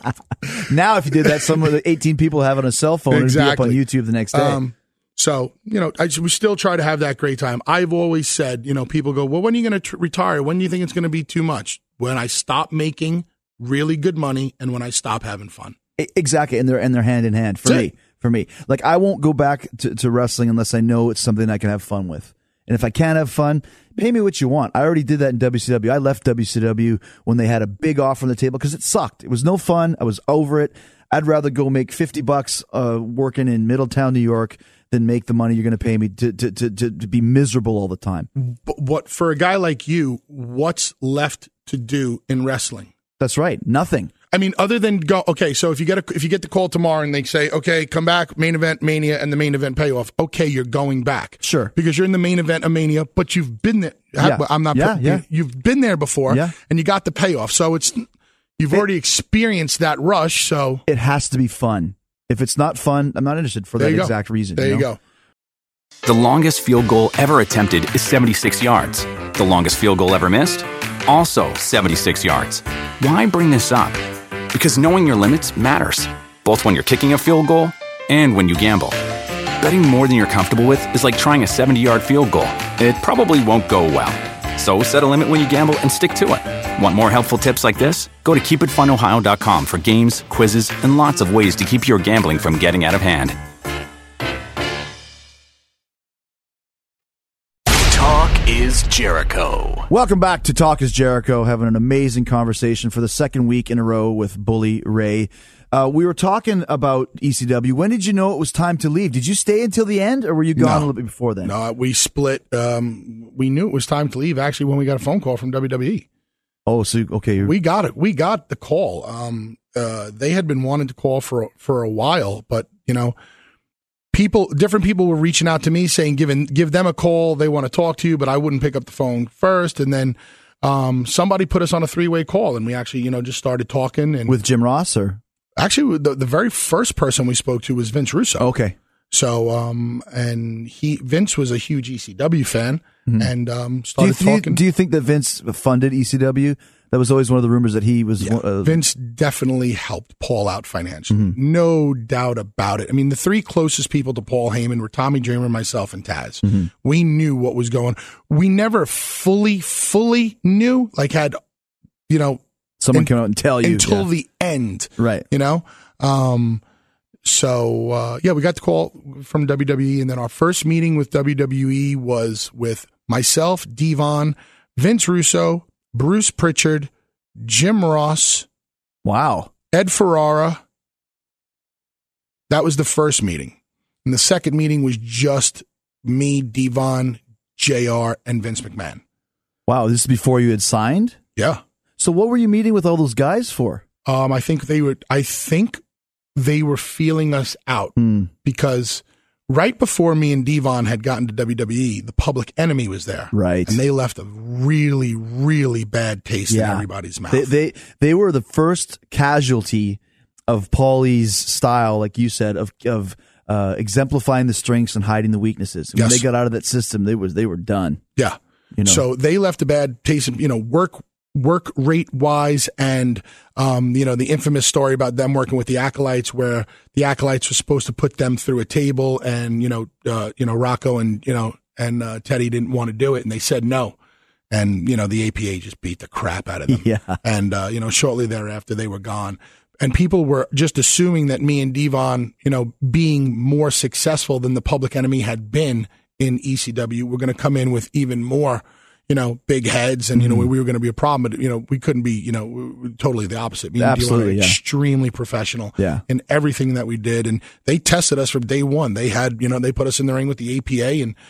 Now, if you did that, some of the 18 people have on a cell phone and be up on YouTube the next day. So, we still try to have that great time. I've always said, people go, well, when are you going to retire? When do you think it's going to be too much? When I stop making really good money and when I stop having fun. Exactly. And they're hand in hand for me. Like, I won't go back to wrestling unless I know it's something I can have fun with. And if I can't have fun, pay me what you want. I already did that in WCW. I left WCW when they had a big offer on the table because it sucked. It was no fun. I was over it. I'd rather go make $50 working in Middletown, New York, than make the money you're going to pay me to be miserable all the time. But what, for a guy like you, what's left to do in wrestling? That's right. Nothing. I mean, other than go. Okay, so if you get the call tomorrow and they say, okay, come back, main event Mania and the main event payoff. Okay, you're going back. Sure, because you're in the main event of Mania, but you've been there. You've been there before, and you got the payoff. So you've already experienced that rush. So it has to be fun. If it's not fun, I'm not interested for that exact reason. There you go. The longest field goal ever attempted is 76 yards. The longest field goal ever missed? Also 76 yards. Why bring this up? Because knowing your limits matters, both when you're kicking a field goal and when you gamble. Betting more than you're comfortable with is like trying a 70-yard field goal. It probably won't go well. So set a limit when you gamble and stick to it. Want more helpful tips like this? Go to keepitfunohio.com for games, quizzes, and lots of ways to keep your gambling from getting out of hand. Talk is Jericho. Welcome back to Talk is Jericho, having an amazing conversation for the second week in a row with Bully Ray. We were talking about ECW. When did you know it was time to leave? Did you stay until the end, or were you gone a little bit before then? No, we split. We knew it was time to leave, actually, when we got a phone call from WWE. Oh, so, okay. We got it. We got the call. They had been wanting to call for a while, but, different people were reaching out to me saying, give them a call. They want to talk to you, but I wouldn't pick up the phone first. And then somebody put us on a 3-way call, and we actually, just started talking. And with Jim Ross, or? Actually, the very first person we spoke to was Vince Russo. Okay. So, and Vince was a huge ECW fan, and started talking. Do you think that Vince funded ECW? That was always one of the rumors that he was. Vince definitely helped Paul out financially, no doubt about it. I mean, the three closest people to Paul Heyman were Tommy Dreamer, myself, and Taz. We knew what was going. We never fully knew, like had, someone come out and tell you until the end, right? So we got the call from WWE, and then our first meeting with WWE was with myself, Devon, Vince Russo, Bruce Pritchard, Jim Ross. Wow. Ed Ferrara. That was the first meeting. And the second meeting was just me, Devon, JR, and Vince McMahon. Wow, this is before you had signed? Yeah. So what were you meeting with all those guys for? I think they were feeling us out because right before me and Devon had gotten to WWE, the Public Enemy was there. Right. And they left a really, really bad taste in everybody's mouth. They were the first casualty of Paulie's style, like you said, of exemplifying the strengths and hiding the weaknesses. When they got out of that system, they were done. Yeah. So they left a bad taste in, work rate wise, and the infamous story about them working with the Acolytes, where the Acolytes were supposed to put them through a table, and Rocco and Teddy didn't want to do it, and they said no, and the APA just beat the crap out of them. Yeah. And shortly thereafter they were gone, and people were just assuming that me and Devon, being more successful than the Public Enemy had been in ECW, were going to come in with even more big heads, and, we were going to be a problem, but, we couldn't be, totally the opposite. Me and Devon were extremely professional in everything that we did. And they tested us from day one. They had, they put us in the ring with the APA, and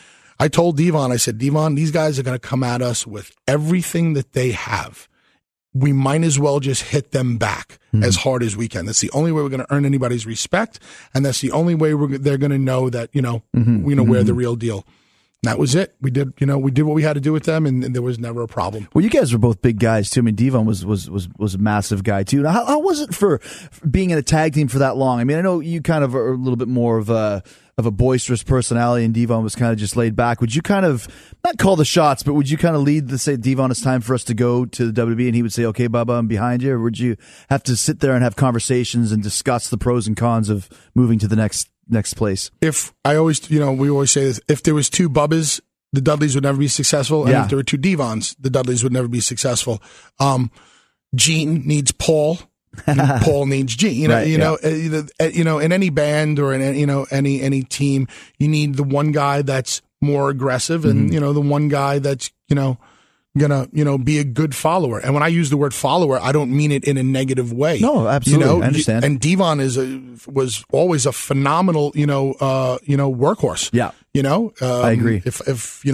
I told Devon, I said, Devon, these guys are going to come at us with everything that they have. We might as well just hit them back as hard as we can. That's the only way we're going to earn anybody's respect, and that's the only way they're going to know that we're the real deal. And that was it. We did what we had to do with them, and there was never a problem. Well, you guys were both big guys too. I mean, Devon was a massive guy too. Now, how was it for being in a tag team for that long? I mean, I know you kind of are a little bit more of a boisterous personality, and Devon was kind of just laid back. Would you kind of not call the shots, but would you kind of lead the say, Devon, it's time for us to go to the WB, and he would say, okay, Bubba, I'm behind you? Or would you have to sit there and have conversations and discuss the pros and cons of moving to the next place? If I always, we always say this, if there was two Bubbas, the Dudleys would never be successful. And if there were two Devons, the Dudleys would never be successful. Gene needs Paul. Paul needs Gene. In any band or in any team, you need the one guy that's more aggressive and the one guy that's gonna be a good follower. And when I use the word follower, I don't mean it in a negative way. No, absolutely. I understand. And Devon was always a phenomenal workhorse. Yeah. I agree. If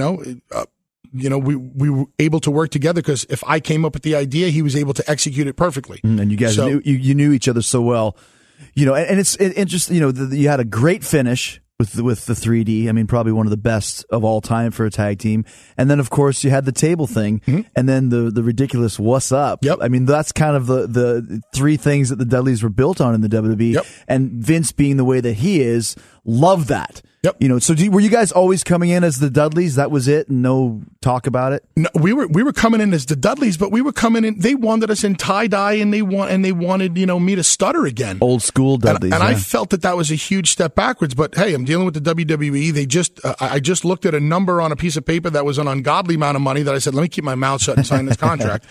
we were able to work together because if I came up with the idea, he was able to execute it perfectly. And you guys knew, you knew each other so well, and it's interesting, you had a great finish with the 3D. I mean, probably one of the best of all time for a tag team. And then, of course, you had the table thing, and then the ridiculous "What's up?" Yep. I mean, that's kind of the three things that the Dudleys were built on in the WWE. Yep. And Vince, being the way that he is, loved that. Yep. So were you guys always coming in as the Dudleys? That was it? No talk about it? No, we were coming in as the Dudleys, but we were coming in. They wanted us in tie-dye, and they wanted me to stutter again. Old school Dudleys. And I felt that was a huge step backwards. But hey, I'm dealing with the WWE. They just I just looked at a number on a piece of paper that was an ungodly amount of money that I said, let me keep my mouth shut and sign this contract.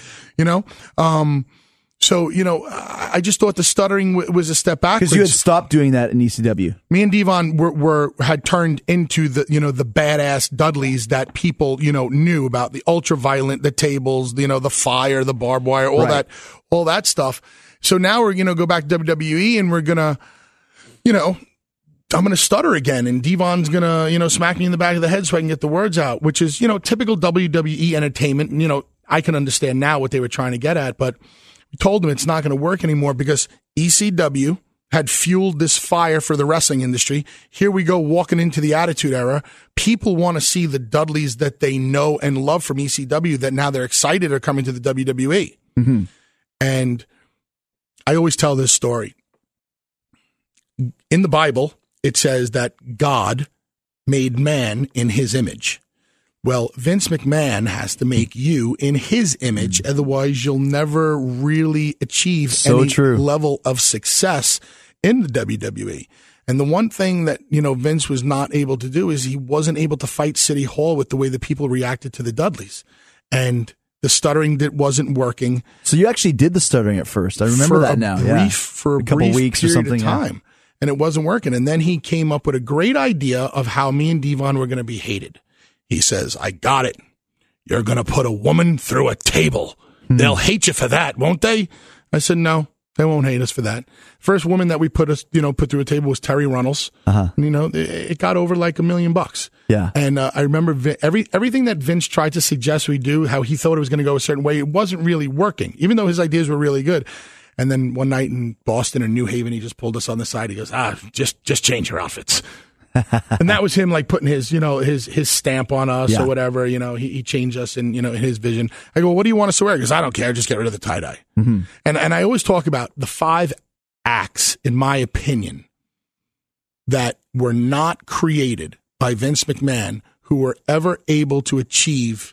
So, I just thought the stuttering was a step backwards. Because you had stopped doing that in ECW. Me and Devon had turned into the badass Dudleys that people, knew about, the ultra violent, the tables, the fire, the barbed wire, all that stuff. So now we're going to go back to WWE and we're going to, I'm going to stutter again, and Devon's going to, smack me in the back of the head so I can get the words out, which is, typical WWE entertainment. And, I can understand now what they were trying to get at, but we told them it's not going to work anymore because ECW had fueled this fire for the wrestling industry. Here we go walking into the Attitude Era. People want to see the Dudleys that they know and love from ECW that now they're excited are coming to the WWE. Mm-hmm. And I always tell this story. In the Bible, it says that God made man in his image. Well, Vince McMahon has to make you in his image, otherwise you'll never really achieve any level of success in the WWE. And the one thing that, Vince was not able to do is he wasn't able to fight City Hall with the way the people reacted to the Dudleys. And the stuttering wasn't working. So you actually did the stuttering at first. I remember that now. For a couple brief weeks or something of time. Yeah. And it wasn't working. And then he came up with a great idea of how me and Devon were going to be hated. He says, I got it. You're going to put a woman through a table. They'll hate you for that, won't they? I said, no, they won't hate us for that. First woman that we put through a table was Terry Runnels. Uh-huh. And, it got over like $1 million. Yeah. And I remember everything that Vince tried to suggest we do, how he thought it was going to go a certain way, it wasn't really working, even though his ideas were really good. And then one night in Boston or New Haven, he just pulled us on the side. He goes, just change your outfits. And that was him like putting his stamp on us or whatever. He changed us in his vision. I go, well, what do you want us to wear? He goes, I don't care. Just get rid of the tie-dye. Mm-hmm. And I always talk about the 5 acts, in my opinion, that were not created by Vince McMahon who were ever able to achieve,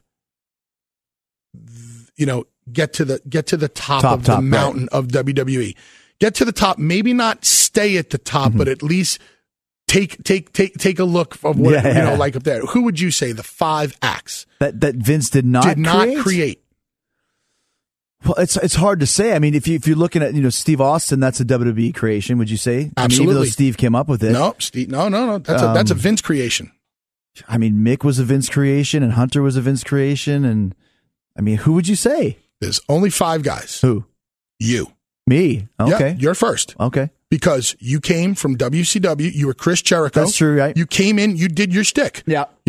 get to the top of the mountain of WWE. Get to the top, maybe not stay at the top, but at least take a look of what like up there. Who would you say the 5 acts that Vince did not create? Well, it's hard to say. I mean, if you're looking at Steve Austin, that's a WWE creation. Would you say? Absolutely. I mean, even though Steve came up with it. No, Steve. No. That's a Vince creation. I mean, Mick was a Vince creation, and Hunter was a Vince creation, and I mean, who would you say? There's only 5 guys. Who? You. Me. Okay. Yeah, you're first. Okay. Because you came from WCW, you were Chris Jericho. That's true, right? You came in, you did your shtick. Yeah.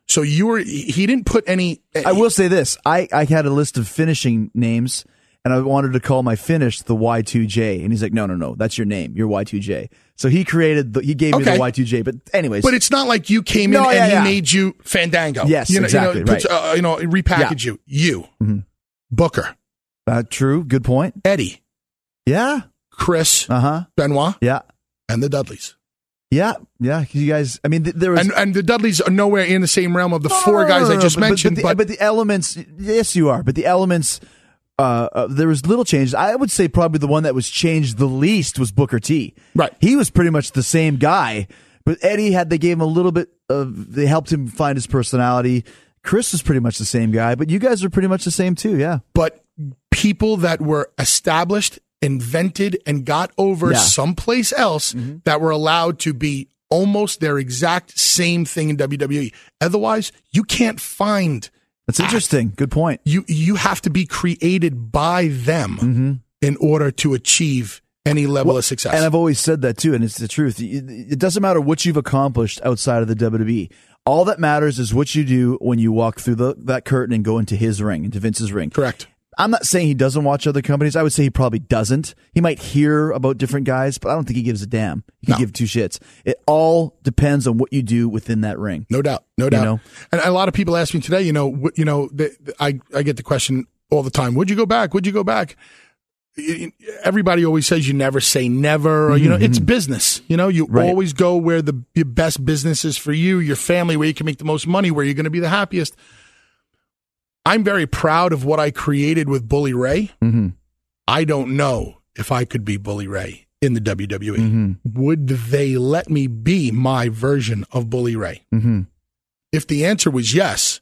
So he didn't put any. I will say this. I had a list of finishing names, and I wanted to call my finish the Y2J. And he's like, no, that's your name. You're Y2J. So he gave me the Y2J. But anyways. But it's not like you came in and he made you Fandango. Yes, exactly. Repackage you. You. You. Booker. True. Good point. Eddie. Yeah. Chris. Benoit. Yeah. And the Dudleys. Yeah. You guys, I mean, there was. And the Dudleys are nowhere in the same realm of the four guys I just mentioned. But the elements, yes, you are. But the elements, there was little changes. I would say probably the one that was changed the least was Booker T. Right. He was pretty much the same guy. But Eddie they gave him a little bit they helped him find his personality. Chris was pretty much the same guy. But you guys are pretty much the same too, yeah. But people that were established, invented, and got over someplace else that were allowed to be almost their exact same thing in WWE. Otherwise, you can't find. That's interesting. Good point. You have to be created by them in order to achieve any level of success. And I've always said that too, and it's the truth. It doesn't matter what you've accomplished outside of the WWE. All that matters is what you do when you walk through that curtain and go into his ring, into Vince's ring. Correct. I'm not saying he doesn't watch other companies. I would say he probably doesn't. He might hear about different guys, but I don't think he gives a damn. He can give two shits. It all depends on what you do within that ring. No doubt. No doubt. Know? And a lot of people ask me today, I get the question all the time, would you go back? Would you go back? Everybody always says you never say never, or, it's business. You always go where your best business is for you, your family, where you can make the most money, where you're going to be the happiest. I'm very proud of what I created with Bully Ray. I don't know if I could be Bully Ray in the WWE. Would they let me be my version of Bully Ray? If the answer was yes,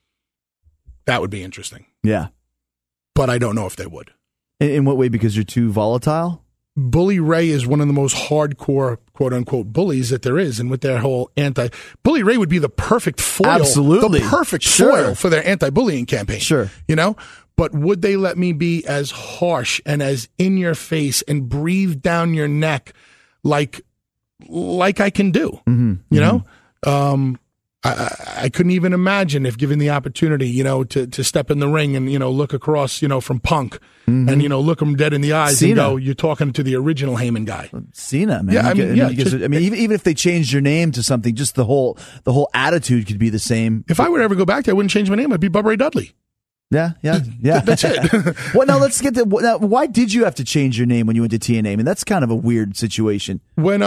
that would be interesting. Yeah. But I don't know if they would. In what way? Because you're too volatile? Bully Ray is one of the most hardcore, quote unquote, bullies that there is. And with their whole Bully Ray would be the perfect foil. Absolutely. The perfect foil for their anti-bullying campaign. Sure. But would they let me be as harsh and as in your face and breathe down your neck like I can do? I couldn't even imagine if given the opportunity, to step in the ring and, look across, from Punk and, look him dead in the eyes Cena. And go, you're talking to the original Heyman guy. Cena, man. Yeah, even if they changed your name to something, just the whole attitude could be the same. If I would ever go back there, I wouldn't change my name. I'd be Bubba Ray Dudley. Yeah. That's it. Well, now let's get to why did you have to change your name when you went to TNA? I mean, that's kind of a weird situation. When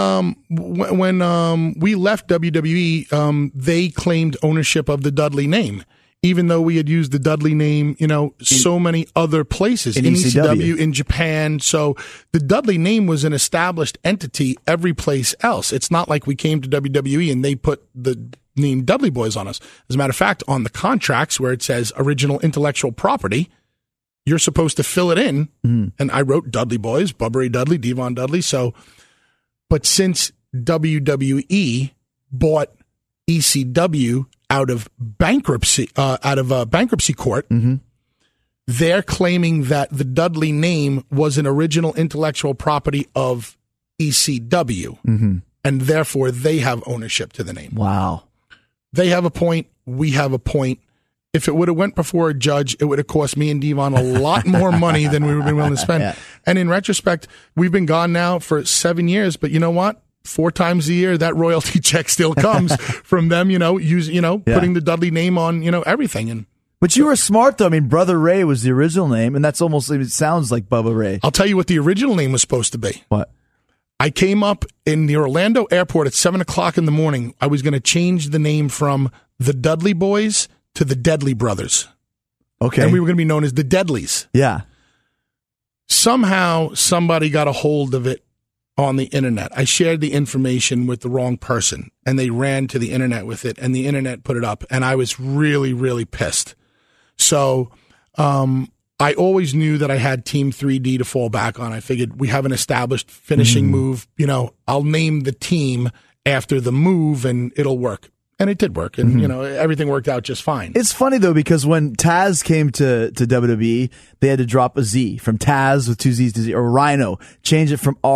we left WWE, they claimed ownership of the Dudley name, even though we had used the Dudley name, so many other places in ECW, in Japan. So the Dudley name was an established entity every place else. It's not like we came to WWE and they put the name Dudley Boys on us. As a matter of fact, on the contracts where it says original intellectual property, you're supposed to fill it in. And I wrote Dudley Boys, Bubba Ray Dudley, Devon Dudley. But since WWE bought ECW out of bankruptcy court, they're claiming that the Dudley name was an original intellectual property of ECW, and therefore they have ownership to the name. Wow. They have a point. We have a point. If it would have went before a judge, it would have cost me and Devon a lot more money than we would have been willing to spend. Yeah. And in retrospect, we've been gone now for 7 years, but you know what? 4 times a year, that royalty check still comes from them, putting the Dudley name on, everything. But you were smart, though. I mean, Brother Ray was the original name, and that's almost, it sounds like Bubba Ray. I'll tell you what the original name was supposed to be. What? I came up in the Orlando airport at 7 o'clock in the morning. I was going to change the name from the Dudley Boys to the Deadly Brothers. Okay. And we were going to be known as the Deadleys. Yeah. Somehow somebody got a hold of it on the internet. I shared the information with the wrong person, and they ran to the internet with it, and the internet put it up, and I was really, really pissed. So I always knew that I had Team 3D to fall back on. I figured we have an established finishing move. I'll name the team after the move, and it'll work. And it did work, and everything worked out just fine. It's funny though, because when Taz came to WWE, they had to drop a Z from Taz with 2 Z's to Z, or Rhino, change it from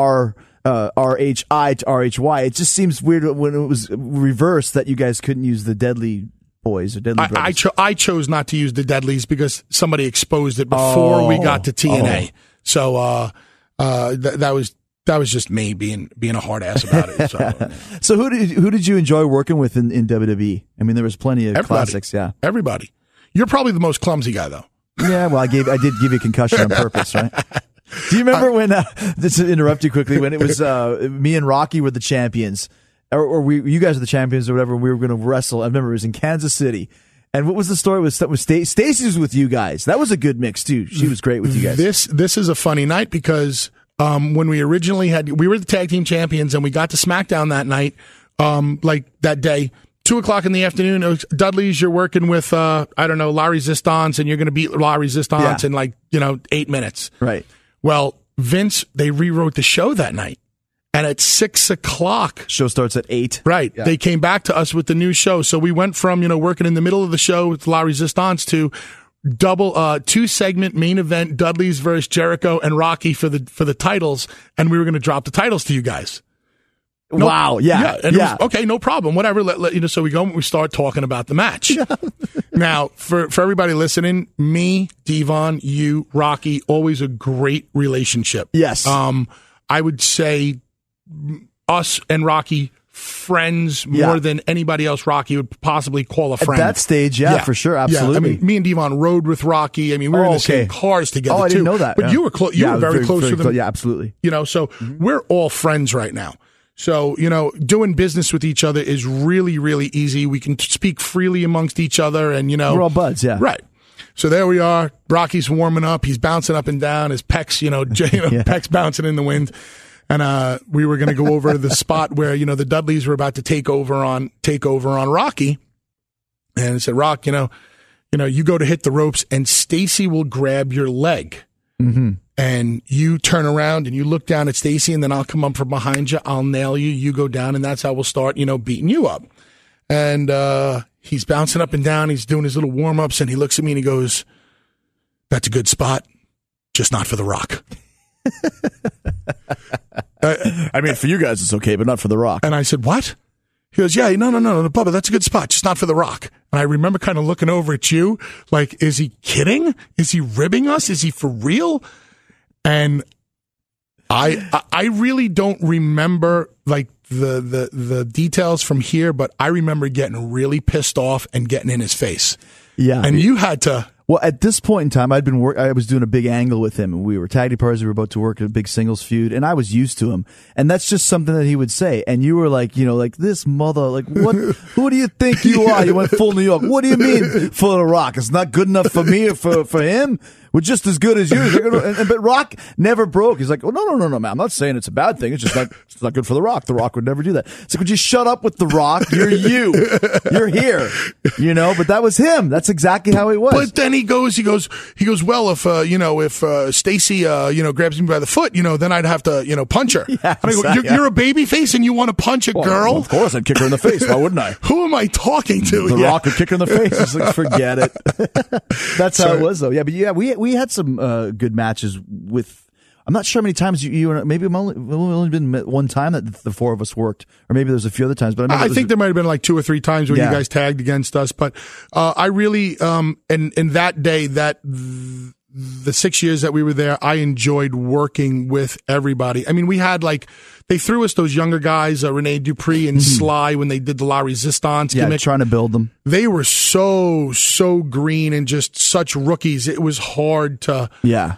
RHI to RHY. It just seems weird when it was reversed that you guys couldn't use the Deadly Boys or Deadly Brothers? I chose not to use the Deadlies because somebody exposed it before we got to TNA. So that was just me being a hard ass about it. So, So who did you enjoy working with in WWE? I mean, there was plenty of classics. Yeah, everybody. You're probably the most clumsy guy, though. Yeah, well, I did give you a concussion on purpose, right? Do you remember when? Just to interrupt you quickly, when it was me and Rocky were the champions, or you guys are the champions or whatever. We were going to wrestle. I remember it was in Kansas City. And what was the story? Was Stacey was with you guys? That was a good mix too. She was great with you guys. This is a funny night because when we originally we were the tag team champions and we got to SmackDown that night, like that day. 2:00 in the afternoon, it was, Dudley's, you're working with, Larry Zistance, and you're going to beat Larry Zistance in 8 minutes. Right. Well, Vince, they rewrote the show that night. And at 6:00. Show starts at 8. Right. Yeah. They came back to us with the new show. So we went from, working in the middle of the show with Larry Zistance to double, 2-segment main event, Dudley's versus Jericho and Rocky for the titles. And we were going to drop the titles to you guys. Wow. Yeah. And it was, okay, no problem. Whatever. So we go and we start talking about the match. Now, for everybody listening, me, Devon, you, Rocky, always a great relationship. Yes. I would say us and Rocky, friends more than anybody else Rocky would possibly call a friend. At that stage, for sure. Absolutely. Yeah. I mean, me and Devon rode with Rocky. I mean, we were in the same cars together, Oh, I didn't know that. But you were close. You were very close with him. Yeah, absolutely. So we're all friends right now. So, doing business with each other is really, really easy. We can speak freely amongst each other and, We're all buds, yeah. Right. So there we are. Rocky's warming up. He's bouncing up and down. His pecs, pecs bouncing in the wind. And we were going to go over the spot where, the Dudleys were about to take over on Rocky. And I said, Rock, you go to hit the ropes and Stacey will grab your leg. Mm-hmm. And you turn around and you look down at Stacey, and then I'll come up from behind you. I'll nail you. You go down, and that's how we'll start, beating you up. And he's bouncing up and down. He's doing his little warm-ups, and he looks at me and he goes, that's a good spot, just not for The Rock. I mean, for you guys it's okay, but not for The Rock. And I said, what? He goes, yeah, no, Bubba, that's a good spot, just not for The Rock. And I remember kind of looking over at you like, is he kidding? Is he ribbing us? Is he for real? And I really don't remember like the details from here, but I remember getting really pissed off and getting in his face. Yeah. And you had to. Well, at this point in time, I was doing a big angle with him, and we were tag team partners. We were about to work a big singles feud, and I was used to him. And that's just something that he would say. And you were like, this mother, like, what? Who do you think you are? You went full New York. What do you mean for The Rock? It's not good enough for me or for him? We're just as good as you. But Rock never broke. He's like, oh, no, man. I'm not saying it's a bad thing. It's just not good for The Rock. The Rock would never do that. It's like, would you shut up with The Rock? You're you. You're here. But that was him. That's exactly how he was. But then he goes, well, if Stacey, grabs me by the foot, then I'd have to, punch her. Yeah, and I go, you're a baby face and you want to punch a girl? Well, of course, I'd kick her in the face. Why wouldn't I? Who am I talking to? The Rock would kick her in the face. It's like, forget it. That's how it was, though. Yeah, but we had some good matches with. I'm not sure how many times you and maybe we've only been one time that the four of us worked, or maybe there's a few other times. But I think there might have been like 2 or 3 times when you guys tagged against us. But I really, in that day, the 6 years that we were there, I enjoyed working with everybody. I mean, we had they threw us those younger guys, Rene Dupree and Sly, when they did the La Resistance gimmick. Trying to build them. They were so green and just such rookies. It was hard to,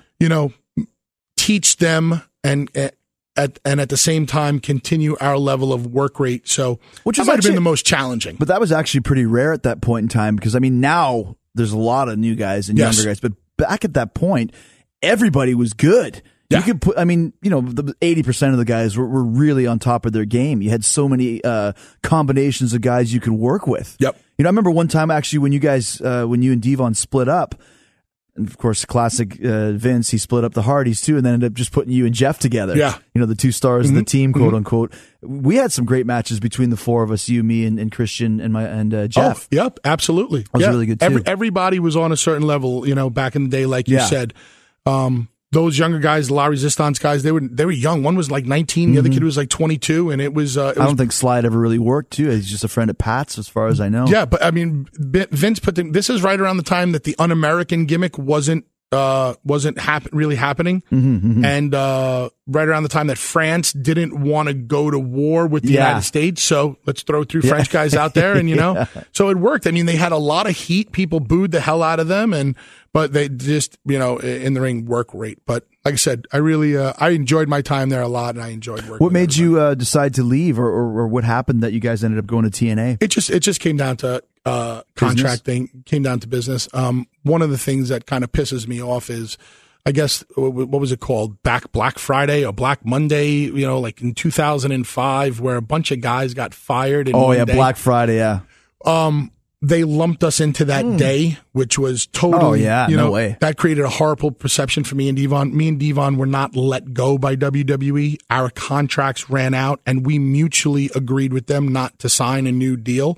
teach them and at the same time continue our level of work rate. So which might have been the most challenging. But that was actually pretty rare at that point in time because, I mean, now there's a lot of new guys and younger guys. But back at that point, everybody was good. Yeah. You could put, the 80% of the guys were really on top of their game. You had so many combinations of guys you could work with. Yep. I remember one time actually when you and Devon split up, and of course, classic Vince, he split up the Hardys too, and then ended up just putting you and Jeff together. Yeah. The 2 stars of the team, quote unquote. We had some great matches between the 4 of us, you, me, and Christian and Jeff. Oh, yep, absolutely. That was really good too. Everybody was on a certain level, back in the day, like you said. those younger guys, the La Resistance guys, they were young. One was like 19, the other kid was like 22, and it was. I don't think Slide ever really worked too. He's just a friend at Pat's, as far as I know. Yeah, but I mean, Vince this is right around the time that the Un-American gimmick wasn't really happening, and right around the time that France didn't want to go to war with the United States, so let's throw 3 French guys out there, and so it worked. I mean, they had a lot of heat. People booed the hell out of them, but they just in the ring work great. But like I said, I really I enjoyed my time there a lot, and I enjoyed working. What made you decide to leave, or what happened that you guys ended up going to TNA? It just came down to contracting, came down to business. One of the things that kind of pisses me off is, I guess, what was it called? Black Friday or Black Monday, like in 2005, where a bunch of guys got fired. Black Friday, yeah. They lumped us into that day, which was totally, no way. That created a horrible perception for me and Devon. Me and Devon were not let go by WWE. Our contracts ran out, and we mutually agreed with them not to sign a new deal.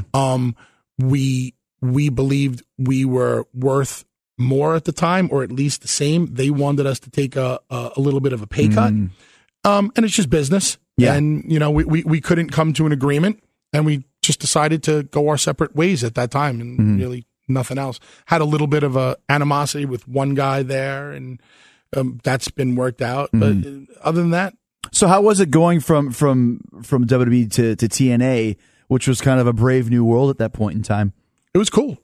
We believed we were worth more at the time, or at least the same. They wanted us to take a little bit of a pay cut. And it's just business. Yeah. And, we couldn't come to an agreement, and we just decided to go our separate ways at that time, and really nothing else. Had a little bit of a animosity with one guy there, and that's been worked out. But other than that. So how was it going from WWE to TNA, which was kind of a brave new world at that point in time? It was cool.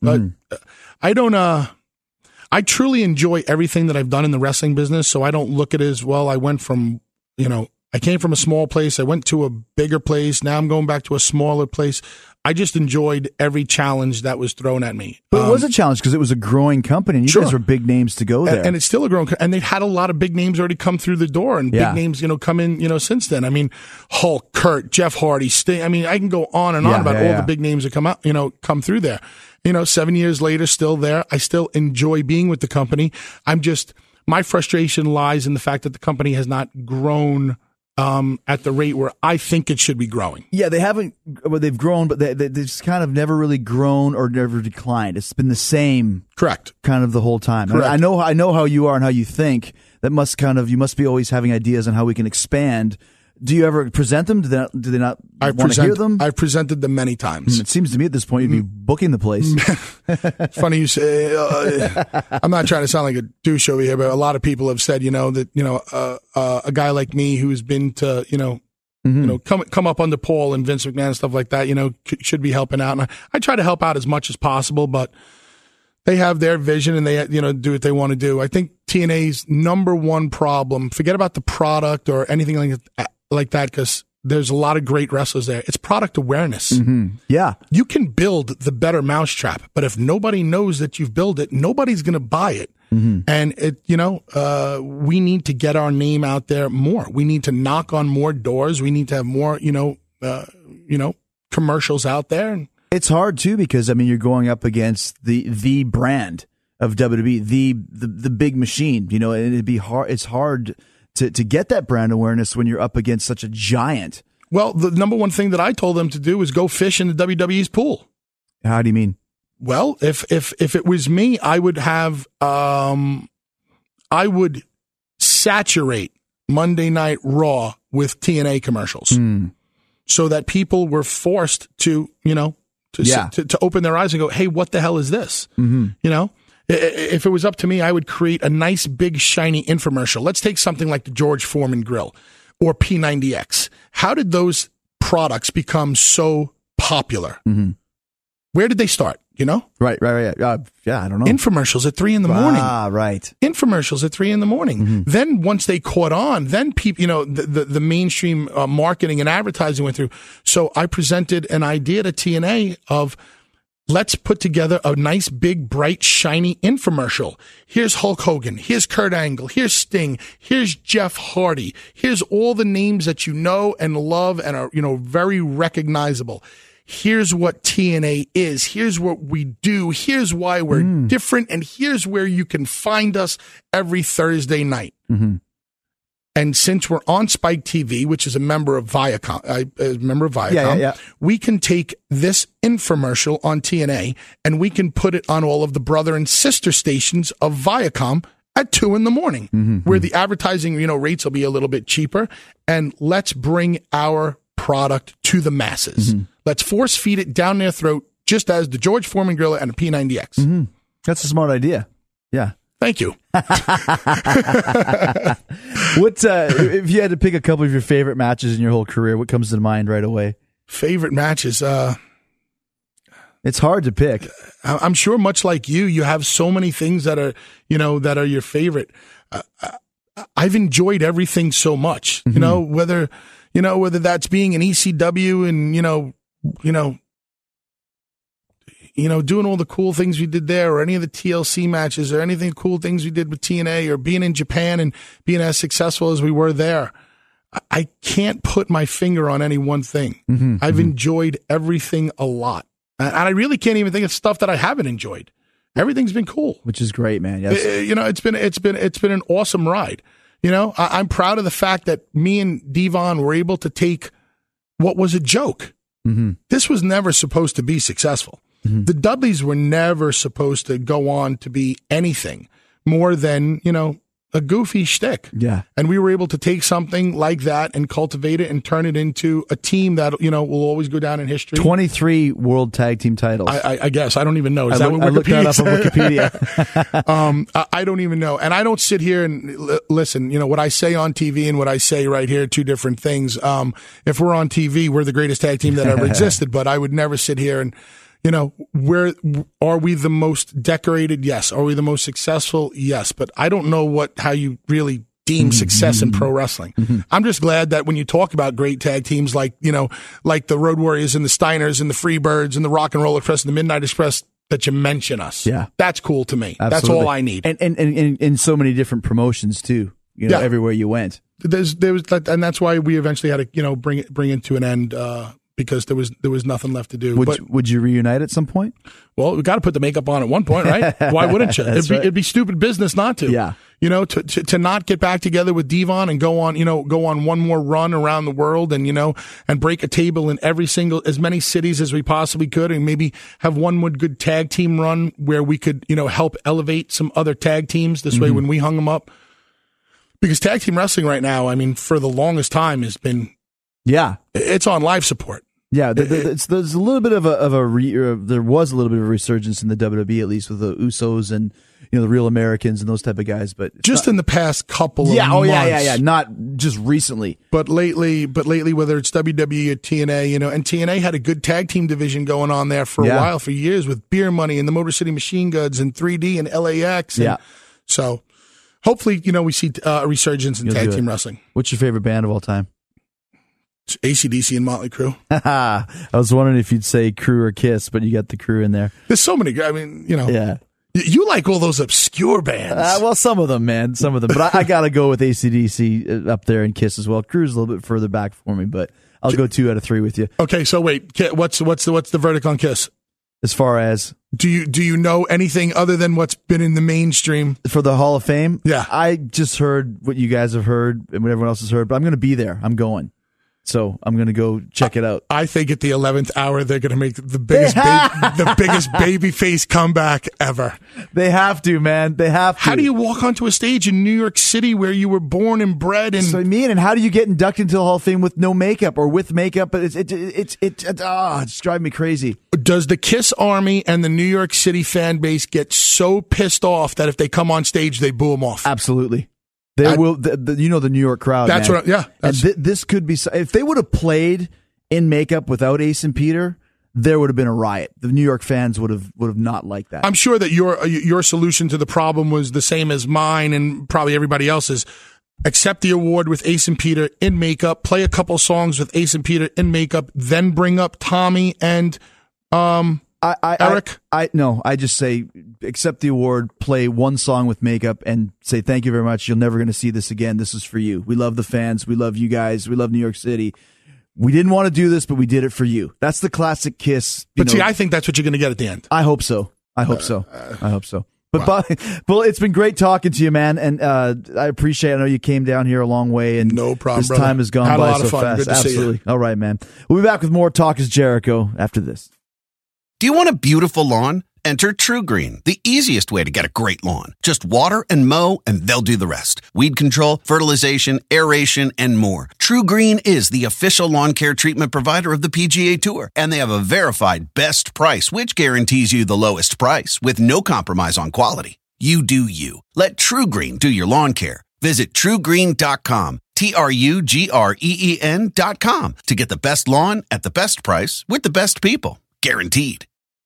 I truly enjoy everything that I've done in the wrestling business, so I don't look at it as, well, I went from, I came from a small place, I went to a bigger place, now I'm going back to a smaller place. I just enjoyed every challenge that was thrown at me. But it was a challenge because it was a growing company, and you guys were big names to go there. And it's still a growing company, and they've had a lot of big names already come through the door, and big names, come in, since then. I mean, Hulk, Kurt, Jeff Hardy, Sting. I mean, I can go on and on about all the big names that come out, come through there. 7 years later, still there. I still enjoy being with the company. My frustration lies in the fact that the company has not grown at the rate where I think it should be growing. Yeah, they haven't. Well, they've grown, but they just kind of never really grown or never declined. It's been the same, correct, kind of the whole time. Correct. I know how you are and how you think. That must you must be always having ideas on how we can expand. Do you ever present them? Do they not want to hear them? I've presented them many times. It seems to me at this point you'd be booking the place. Funny you say. I'm not trying to sound like a douche over here, but a lot of people have said, that a guy like me who's been to, come up under Paul and Vince McMahon and stuff like that, should be helping out. And I try to help out as much as possible, but they have their vision and they, do what they want to do. I think TNA's number one problem, forget about the product or anything like that, because there's a lot of great wrestlers there. It's product awareness. Yeah. You can build the better mousetrap, but if nobody knows that you've built it, nobody's going to buy it. And we need to get our name out there more. We need to knock on more doors. We need to have more, commercials out there. It's hard too, because you're going up against the brand of WWE, the big machine, and it'd be hard. It's hard to get that brand awareness when you're up against such a giant. Well, the number one thing that I told them to do is go fish in the WWE's pool. How do you mean? Well, if it was me, I would have I would saturate Monday Night Raw with TNA commercials, so that people were forced to to open their eyes and go, hey, what the hell is this? If it was up to me, I would create a nice, big, shiny infomercial. Let's take something like the George Foreman Grill or P90X. How did those products become so popular? Where did they start? Right. I don't know. Infomercials at 3 a.m. Right. Infomercials at 3 a.m. Then once they caught on, then people, the mainstream marketing and advertising went through. So I presented an idea to TNA of, let's put together a nice, big, bright, shiny infomercial. Here's Hulk Hogan. Here's Kurt Angle. Here's Sting. Here's Jeff Hardy. Here's all the names that you know and love and are, very recognizable. Here's what TNA is. Here's what we do. Here's why we're different. And here's where you can find us every Thursday night. And since we're on Spike TV, which is a member of Viacom, we can take this infomercial on TNA and we can put it on all of the brother and sister stations of Viacom at 2 a.m, where the advertising, rates will be a little bit cheaper, and let's bring our product to the masses. Let's force feed it down their throat, just as the George Foreman Grill and the P90X. That's a smart idea. Yeah. Thank you. What if you had to pick a couple of your favorite matches in your whole career? What comes to mind right away? Favorite matches? It's hard to pick. I'm sure, much like you have so many things that are, that are your favorite. I've enjoyed everything so much. Whether that's being an ECW and doing all the cool things we did there, or any of the TLC matches, or anything cool things we did with TNA, or being in Japan and being as successful as we were there. I can't put my finger on any one thing. I've enjoyed everything a lot. And I really can't even think of stuff that I haven't enjoyed. Everything's been cool, which is great, man. Yes. It's been an awesome ride. I'm proud of the fact that me and Devon were able to take what was a joke. This was never supposed to be successful. The Dudleys were never supposed to go on to be anything more than, a goofy shtick. Yeah. And we were able to take something like that and cultivate it and turn it into a team that, will always go down in history. 23 world tag team titles. I guess. I don't even know. Is I that what looked that up on Wikipedia? I don't even know. And I don't sit here and listen, what I say on TV and what I say right here, two different things. If we're on TV, we're the greatest tag team that ever existed, but I would never sit here and, where are we the most decorated? Yes. Are we the most successful? Yes. But I don't know how you really deem success in pro wrestling. I'm just glad that when you talk about great tag teams like the Road Warriors and the Steiners and the Freebirds and the Rock and Roll Express and the Midnight Express, that you mention us. Yeah. That's cool to me. Absolutely. That's all I need. And in so many different promotions too, everywhere you went. There was, and that's why we eventually had to, bring it to an end, because there was nothing left to do. Would you reunite at some point? Well, we got to put the makeup on at one point, right? Why wouldn't you? It'd be stupid business not to. Yeah. To not get back together with Devon and go on one more run around the world and, and break a table in as many cities as we possibly could, and maybe have one more good tag team run where we could, help elevate some other tag teams this way when we hung them up. Because tag team wrestling right now, I mean, for the longest time has been, it's on life support. Yeah, there's a little bit of there was a little bit of a resurgence in the WWE, at least with the Usos and the Real Americans and those type of guys, but just in the past couple of months. Yeah, not just recently, but lately, whether it's WWE or TNA, and TNA had a good tag team division going on there for a while, for years, with Beer Money and the Motor City Machine Guns and 3D and LAX. So hopefully, we see a resurgence in tag team wrestling. What's your favorite band of all time? AC/DC and Motley Crue. I was wondering if you'd say Crue or Kiss, but you got the Crue in there. There's so many. I mean, Yeah. You like all those obscure bands. Well, some of them, man. Some of them. But I got to go with AC/DC up there and Kiss as well. Crue's a little bit further back for me, but I'll go 2 out of 3 with you. Okay, so wait. What's the verdict on Kiss? As far as... Do you know anything other than what's been in the mainstream? For the Hall of Fame? Yeah. I just heard what you guys have heard and what everyone else has heard, but I'm going to be there. I'm going. So I'm going to go check it out. I think at the 11th hour, they're going to make the biggest babyface comeback ever. They have to, man. They have to. How do you walk onto a stage in New York City where you were born and bred? And and how do you get inducted into the Hall of Fame with no makeup or with makeup? But it's driving me crazy. Does the Kiss Army and the New York City fan base get so pissed off that if they come on stage, they boo them off? Absolutely. They will, the New York crowd. That's man. what. Yeah, and this could be if they would have played in makeup without Ace and Peter, there would have been a riot. The New York fans would have not liked that. I'm sure that your solution to the problem was the same as mine and probably everybody else's. Accept the award with Ace and Peter in makeup. Play a couple songs with Ace and Peter in makeup. Then bring up Tommy and Eric. I just say accept the award, play one song with makeup, and say thank you very much. You're never going to see this again. This is for you. We love the fans. We love you guys. We love New York City. We didn't want to do this, but we did it for you. That's the classic Kiss. See, I think that's what you're going to get at the end. I hope so. I hope so. But wow. Well, it's been great talking to you, man, and I appreciate it. I know you came down here a long way, and no problem. This brother. time has gone Had by a lot so of fun. fast. Good to Absolutely. See you. All right, man. We'll be back with more Talk is Jericho after this. Do you want a beautiful lawn? Enter TruGreen, the easiest way to get a great lawn. Just water and mow, and they'll do the rest. Weed control, fertilization, aeration, and more. TruGreen is the official lawn care treatment provider of the PGA Tour, and they have a verified best price, which guarantees you the lowest price with no compromise on quality. You do you. Let TruGreen do your lawn care. Visit TruGreen.com, TruGreen.com, to get the best lawn at the best price with the best people. Guaranteed.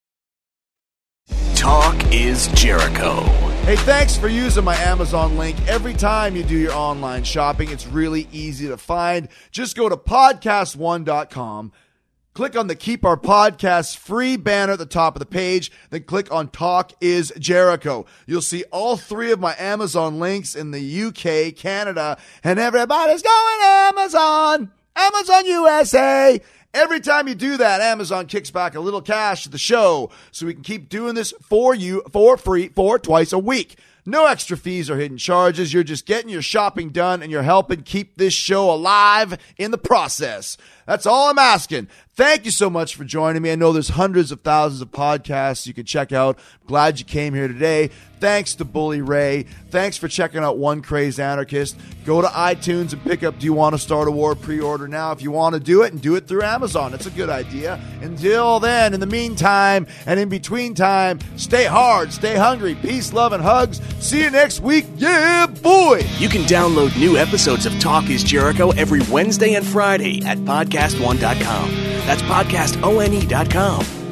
Talk is Jericho. Hey, thanks for using my Amazon link. Every time you do your online shopping, it's really easy to find. Just go to podcast1.com. Click on the Keep Our Podcasts free banner at the top of the page. Then click on Talk is Jericho. You'll see all three of my Amazon links in the UK, Canada, and everybody's going Amazon. Amazon USA. Every time you do that, Amazon kicks back a little cash to the show so we can keep doing this for you for free for twice a week. No extra fees or hidden charges. You're just getting your shopping done and you're helping keep this show alive in the process. That's all I'm asking. Thank you so much for joining me. I know there's hundreds of thousands of podcasts you can check out. Glad you came here today. Thanks to Bully Ray. Thanks for checking out One Crazed Anarchist. Go to iTunes and pick up Do You Want to Start a War pre-order now if you want to do it, and do it through Amazon. It's a good idea. Until then, in the meantime and in between time, stay hard, stay hungry, peace, love, and hugs. See you next week. Yeah, boy! You can download new episodes of Talk is Jericho every Wednesday and Friday at podcast1.com. That's podcastone.com.